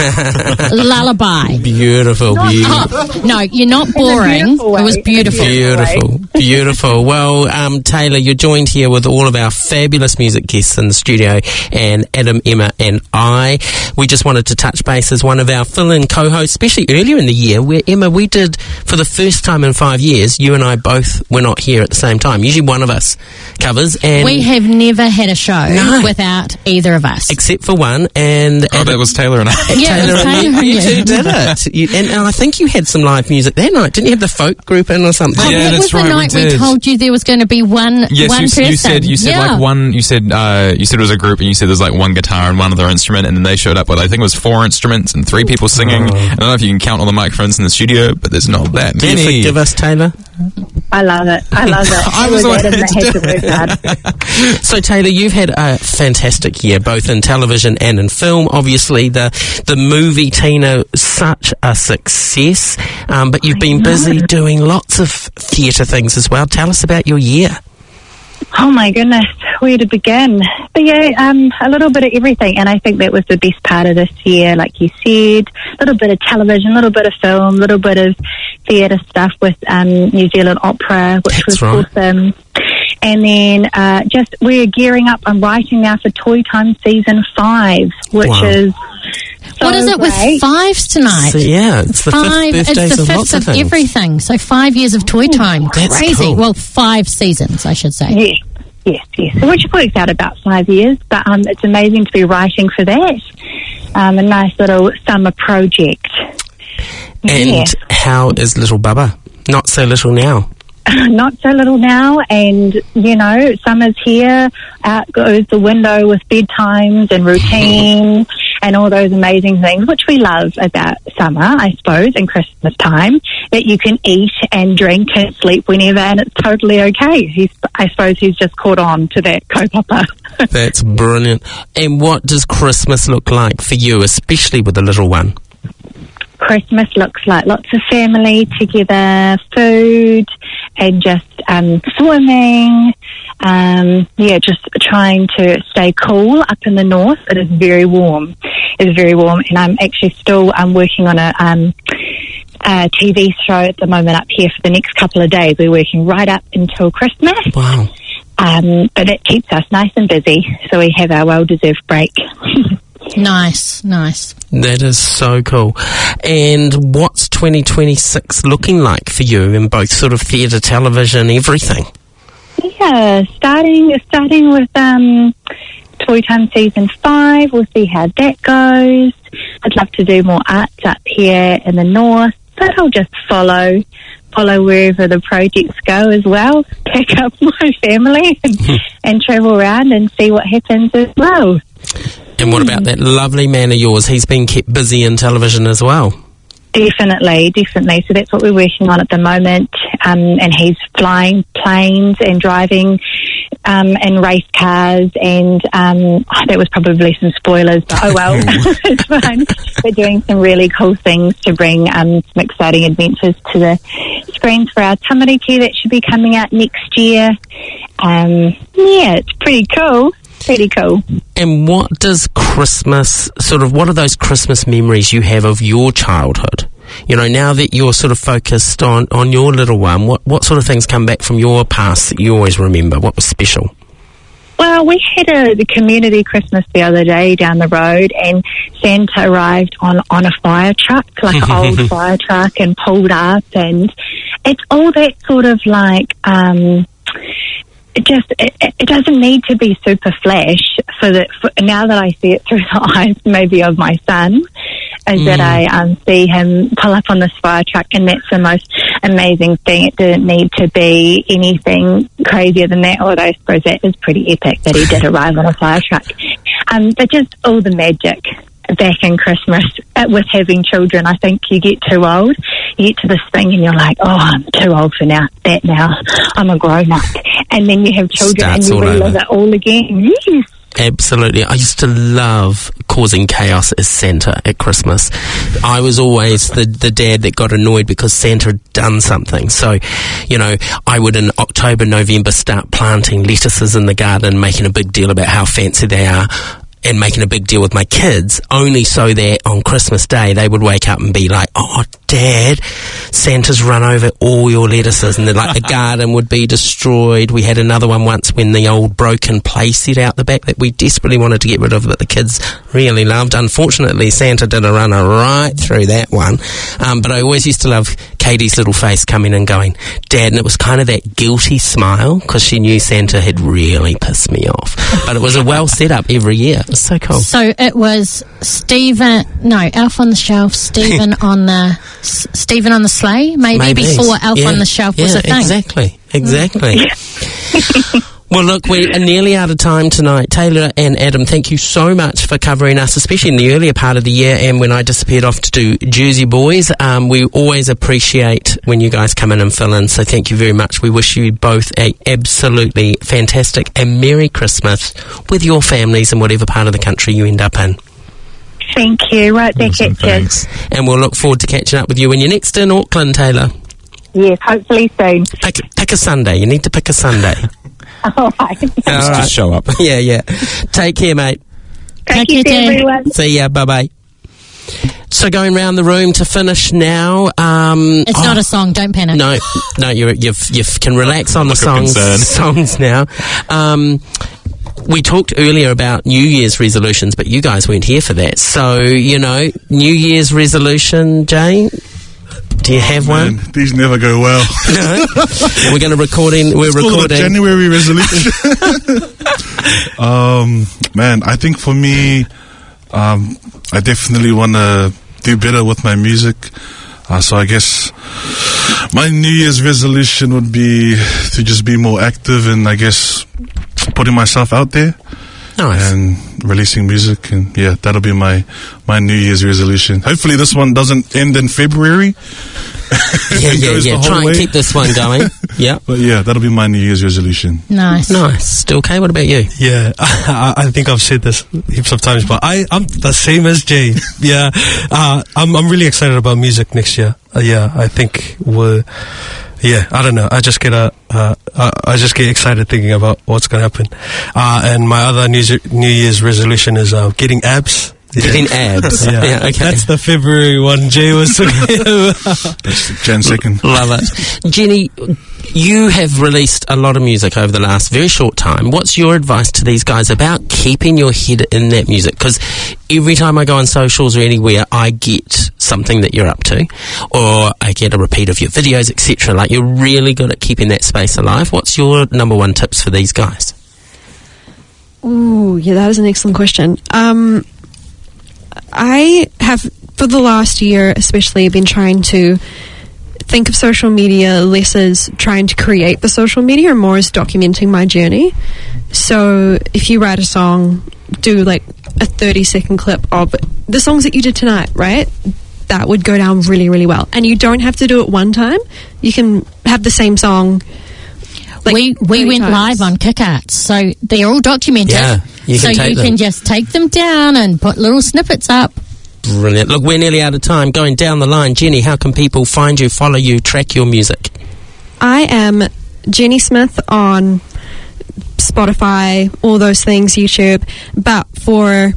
Lullaby. Beautiful, beautiful. Oh, no, you're not boring. beautiful way. It was beautiful. Beautiful, beautiful. Well, um, Taylor, you're joined here with all of our fabulous music guests in the studio, and Adam, Emma, and I. We just wanted to touch base as one of our fill-in co-hosts, especially earlier in the year, where, Emma, we did, for the first time in five years, you and I both were not here at the same time. Usually one of us covers, and We have never had a show No. without either of us. except for one, and Oh, that was Taylor and I. Yeah, it was Taylor and Taylor you, you and two you. did it. You, and, and I think you had some live music that night. Didn't you have the folk group in or something? Oh, Yeah, that that's was the right, we night we, did. told you there was going to be one Yes, one you, person. you said you said yeah. like one. You said uh, you said it was a group, and you said there's like one guitar and one other instrument, and then they showed up with I think it was four instruments and three people singing. I don't know if you can count all the microphones in the studio, but there's not that Do you many. forgive us, Taylor? I love it. I love it. I It was the one Adam who that had had to to work hard. So, Taylor, you've had a fantastic year, both in television and in film. Obviously, the the movie Tina, such a success, um, but you've been busy doing lots of theatre things as well. Tell us about your year. Oh my goodness, where to begin? But yeah, um, a little bit of everything, and I think that was the best part of this year. Like you said, a little bit of television, a little bit of film, a little bit of theatre stuff with um, New Zealand Opera, which That's was right. awesome. And then uh, just we're gearing up. I'm writing now for Toy Time season five, which Wow. is so What is it great. with fives tonight? So, yeah, it's the Five, fifth it's birthdays the of fifth lots of, of things. everything. So five years of toy time. That's Crazy. cool. Well, five seasons, I should say. Yes, yes, yes. Which works out about five years, but um, it's amazing to be writing for that. Um, a nice little summer project. And Yeah. how is little Bubba? Not so little now. Not so little now, and you know, summer's here. Out goes the window with bedtimes and routine, and all those amazing things, which we love about summer, I suppose, and Christmas time, that you can eat and drink and sleep whenever, and it's totally okay. He's, I suppose he's just caught on to that kaupapa. That's brilliant. And what does Christmas look like for you, especially with the little one? Christmas looks like lots of family together, food, and just um, swimming. Um, yeah, just trying to stay cool up in the north. It is very warm. It is very warm, and I'm actually still I'm working on a, um, a T V show at the moment up here for the next couple of days. We're working right up until Christmas. Wow. Um, but it keeps us nice and busy, so we have our well-deserved break. Nice, nice. That is so cool. And what's twenty twenty-six looking like for you in both sort of theatre, television, everything? Yeah, starting starting with um, Toy Time Season five. We'll see how that goes. I'd love to do more arts up here in the north, but I'll just follow follow wherever the projects go as well. Pick up my family and, and travel around and see what happens as well. And what about that lovely man of yours? He's been kept busy in television as well. Definitely, definitely. So that's what we're working on at the moment. Um, and he's flying planes and driving um, and race cars. And um, oh, that was probably some spoilers, but oh well, it's fine. We're doing some really cool things to bring um, some exciting adventures to the screens for our tamariki that should be coming out next year. Um, yeah, it's pretty cool. Pretty cool. And what does Christmas, sort of, what are those Christmas memories you have of your childhood? You know, now that you're sort of focused on, on your little one, what, what sort of things come back from your past that you always remember? What was special? Well, we had a the community Christmas the other day down the road, and Santa arrived on, on a fire truck, like an old fire truck, and pulled up, and it's all that sort of like... Um, It just it, it doesn't need to be super flash for the for, now that I see it through the eyes maybe of my son, is mm. that I um, see him pull up on this fire truck, and that's the most amazing thing. It didn't need to be anything crazier than that, although I suppose that is pretty epic that he did arrive on a fire truck. Um, but just all the magic back in Christmas uh, with having children. I think you get too old, you get to this thing and you're like, oh, I'm too old for now that now. I'm a grown up. And then you have children Starts and you relive over. it all again. Yes. Absolutely. I used to love causing chaos as Santa at Christmas. I was always the, the dad that got annoyed because Santa had done something. So, you know, I would in October, November start planting lettuces in the garden, making a big deal about how fancy they are, and making a big deal with my kids, only so that on Christmas Day they would wake up and be like, oh, Dad, Santa's run over all your lettuces, and then like the garden would be destroyed. We had another one once when the old broken play set out the back that we desperately wanted to get rid of, but the kids really loved. Unfortunately, Santa did a runner right through that one. Um, but I always used to love Katie's little face coming and going, Dad, and it was kind of that guilty smile because she knew Santa had really pissed me off. But it was a well set up every year. It was so cool. So it was Stephen, no, Elf on the Shelf, Stephen on the S- Stephen on the Sleigh, maybe, Maybe. before Elf Yeah. on the Shelf yeah, was a thing. Exactly, exactly. Well, look, we are nearly out of time tonight. Taylor and Adam, thank you so much for covering us, especially in the earlier part of the year and when I disappeared off to do Jersey Boys. Um, we always appreciate when you guys come in and fill in, so thank you very much. We wish you both a absolutely fantastic and Merry Christmas with your families in whatever part of the country you end up in. Thank you. Right back Awesome, at you. thanks. And we'll look forward to catching up with you when you're next in Auckland, Taylor. Yes, hopefully soon. Pick, pick a Sunday. You need to pick a Sunday. All right. All Just, right. just show up. Yeah, yeah. Take care, mate. Thank Take you, care, Jen. everyone. See ya. Bye-bye. So going round the room to finish now. Um, It's oh, not a song, don't panic. No, no, you you you can relax on the Look of songs concern. songs now. Um, we talked earlier about New Year's resolutions, but you guys weren't here for that. So, you know, New Year's resolution, Jay, do you have Man, one? these never go well. No? We're going to record in, we're It's called a recording. January resolution. um, man, I think for me, um, I definitely want to do better with my music. Uh, so I guess my New Year's resolution would be to just be more active and I guess putting myself out there. Nice. and releasing music, and yeah, that'll be my my New Year's resolution. Hopefully, this one doesn't end in February. Yeah, It yeah, goes the yeah. whole Try and way. keep this one going. Yeah. But yeah, that'll be my New Year's resolution. Nice. Nice. Still okay? What about you? Yeah, I, I think I've said this heaps of times, but I, I'm the same as Jay. Yeah, uh, I'm I'm really excited about music next year. Uh, yeah, I think we're. Yeah, I don't know. I just get a, uh, uh, I just get excited thinking about what's gonna happen. Uh, and my other New, Year- New Year's resolution is uh, getting abs. Yeah. Getting abs. Yeah. Yeah, okay. That's the February one Jay was talking about. That's Jan second. Love it. Jenny, you have released a lot of music over the last very short time. What's your advice to these guys about keeping your head in that music? Because every time I go on socials or anywhere, I get something that you're up to, or I get a repeat of your videos, et cetera. Like, you're really good at keeping that space alive. What's your number one tips for these guys? Ooh, yeah, that is an excellent question. Um, I have, for the last year especially, been trying to think of social media less as trying to create the social media and more as documenting my journey. So if you write a song, do like a thirty second clip of the songs that you did tonight, right? That would go down really, really well. And you don't have to do it one time. You can have the same song. Like we we thirty went times. live on Kick-Arts, so they're all documented. Yeah, you so can take you them. can just take them down and put little snippets up. Brilliant. Look, we're nearly out of time. Going down the line, Jenny, how can people find you, follow you, track your music? I am Jenny Smith on Spotify, all those things, YouTube. But for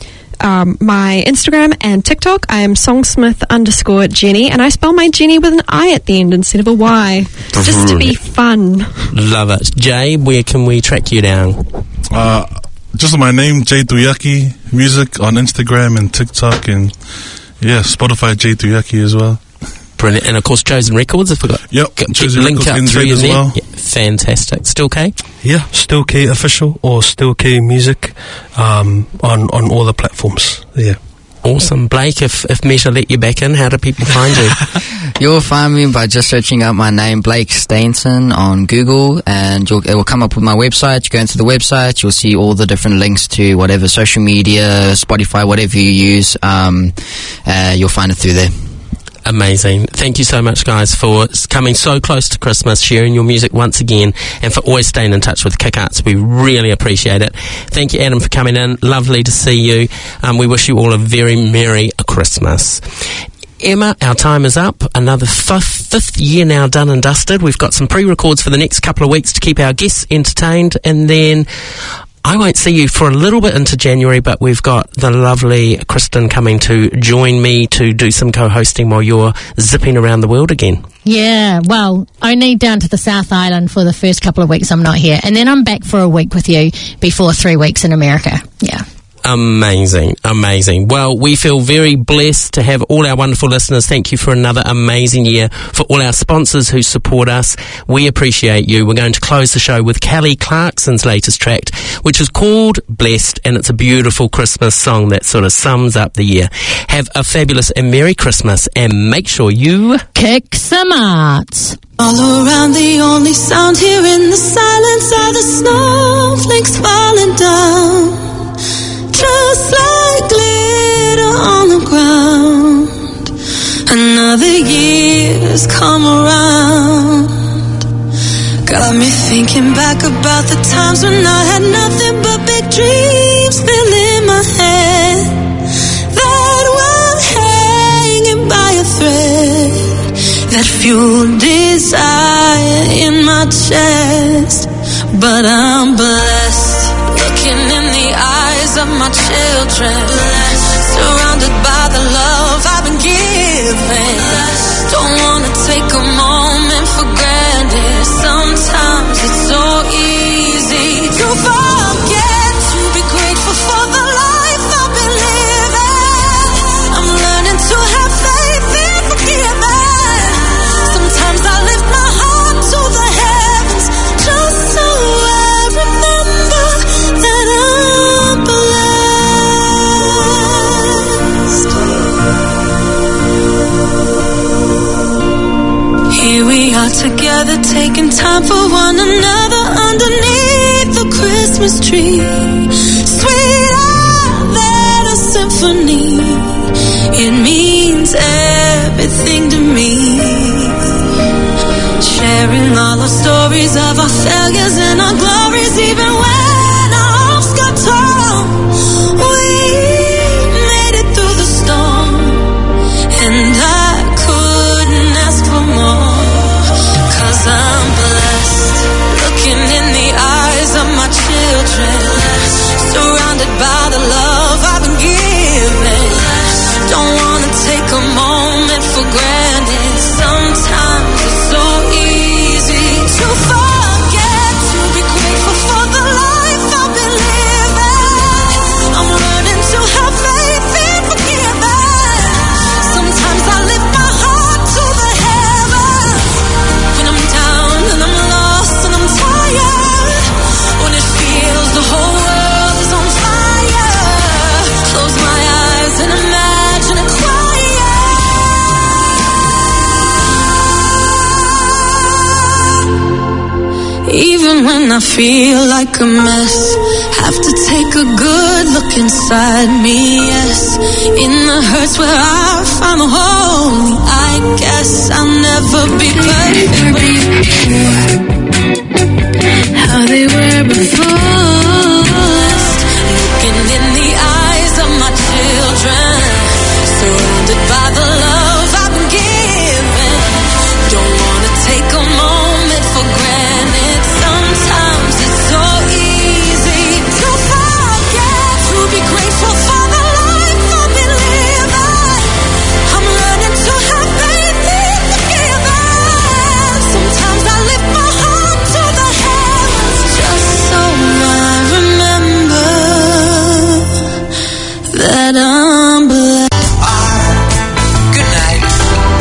um, my Instagram and TikTok, I am songsmith underscore Jenny, and I spell my Jenny with an I at the end instead of a Y, just to be fun. Love it. Jay, where can we track you down? Uh, just my name, Jay Tuyaki Music on Instagram and TikTok, and yeah, Spotify Jay Tuyaki as well. Brilliant. And of course, Chosen Records, if we got Yep, get Chosen linked Records up N through Z you as there. well. Yeah, fantastic. Still K? Yeah, Still K Official or Still K Music um, on on all the platforms. Yeah. Awesome. Blake, if, if Meta let you back in, how do people find you? You'll find me by just searching up my name, Blake Stainton, on Google, and you'll, it will come up with my website. You go into the website, you'll see all the different links to whatever social media, Spotify, whatever you use. Um, uh, you'll find it through there. Amazing. Thank you so much, guys, for coming so close to Christmas, sharing your music once again, and for always staying in touch with Kick-Arts. We really appreciate it. Thank you, Adam, for coming in. Lovely to see you. Um, we wish you all a very Merry Christmas. Emma, our time is up. Another fifth, fifth year now done and dusted. We've got some pre-records for the next couple of weeks to keep our guests entertained, and then I won't see you for a little bit into January, but we've got the lovely Kristen coming to join me to do some co-hosting while you're zipping around the world again. Yeah, well, only down to the South Island for the first couple of weeks I'm not here. And then I'm back for a week with you before three weeks in America. Yeah. Amazing, amazing. Well, we feel very blessed to have all our wonderful listeners. Thank you for another amazing year. For all our sponsors who support us, we appreciate you. We're going to close the show with Kelly Clarkson's latest track, which is called Blessed, and it's a beautiful Christmas song that sort of sums up the year. Have a fabulous and Merry Christmas, and make sure you kick some arts. All around, the only sound here in the silence are the snowflakes falling down, just like glitter on the ground. Another year's come around. Got me thinking back about the times when I had nothing but big dreams filling my head, that were hanging by a thread, that fueled desire in my chest. But I'm blessed, looking in the eyes of my children, surrounded by the love I've been given. Don't wanna take a moment for granted. Sometimes it's so easy to forget to be grateful for the life I've been living. I'm learning to have faith in forgiving. Sometimes I lift my heart to the heavens just so I remember that I'm blessed. Here we are together, taking time for one another underneath the Christmas Christmas tree, sweeter than a symphony. It means everything to me. Sharing all our stories of our failures and our glories, even when our hopes got torn. We made it through the storm, and I couldn't ask for more. Cause I'm blessed, looking in the eyes of my children, surrounded by the love I've been given. Don't wanna take a moment for granted. Sometimes it's so easy to forget to be grateful for the life I've been living. I'm learning to have faith in forgiving. Sometimes I lift my heart to the heavens when I'm down and I'm lost and I'm tired, when it feels the whole world is on fire. Close my eyes and imagine a quiet. Even when I feel like a mess, have to take a good look inside me, yes. In the hurts where I find the holy, I guess I'll never be perfect. How they were before.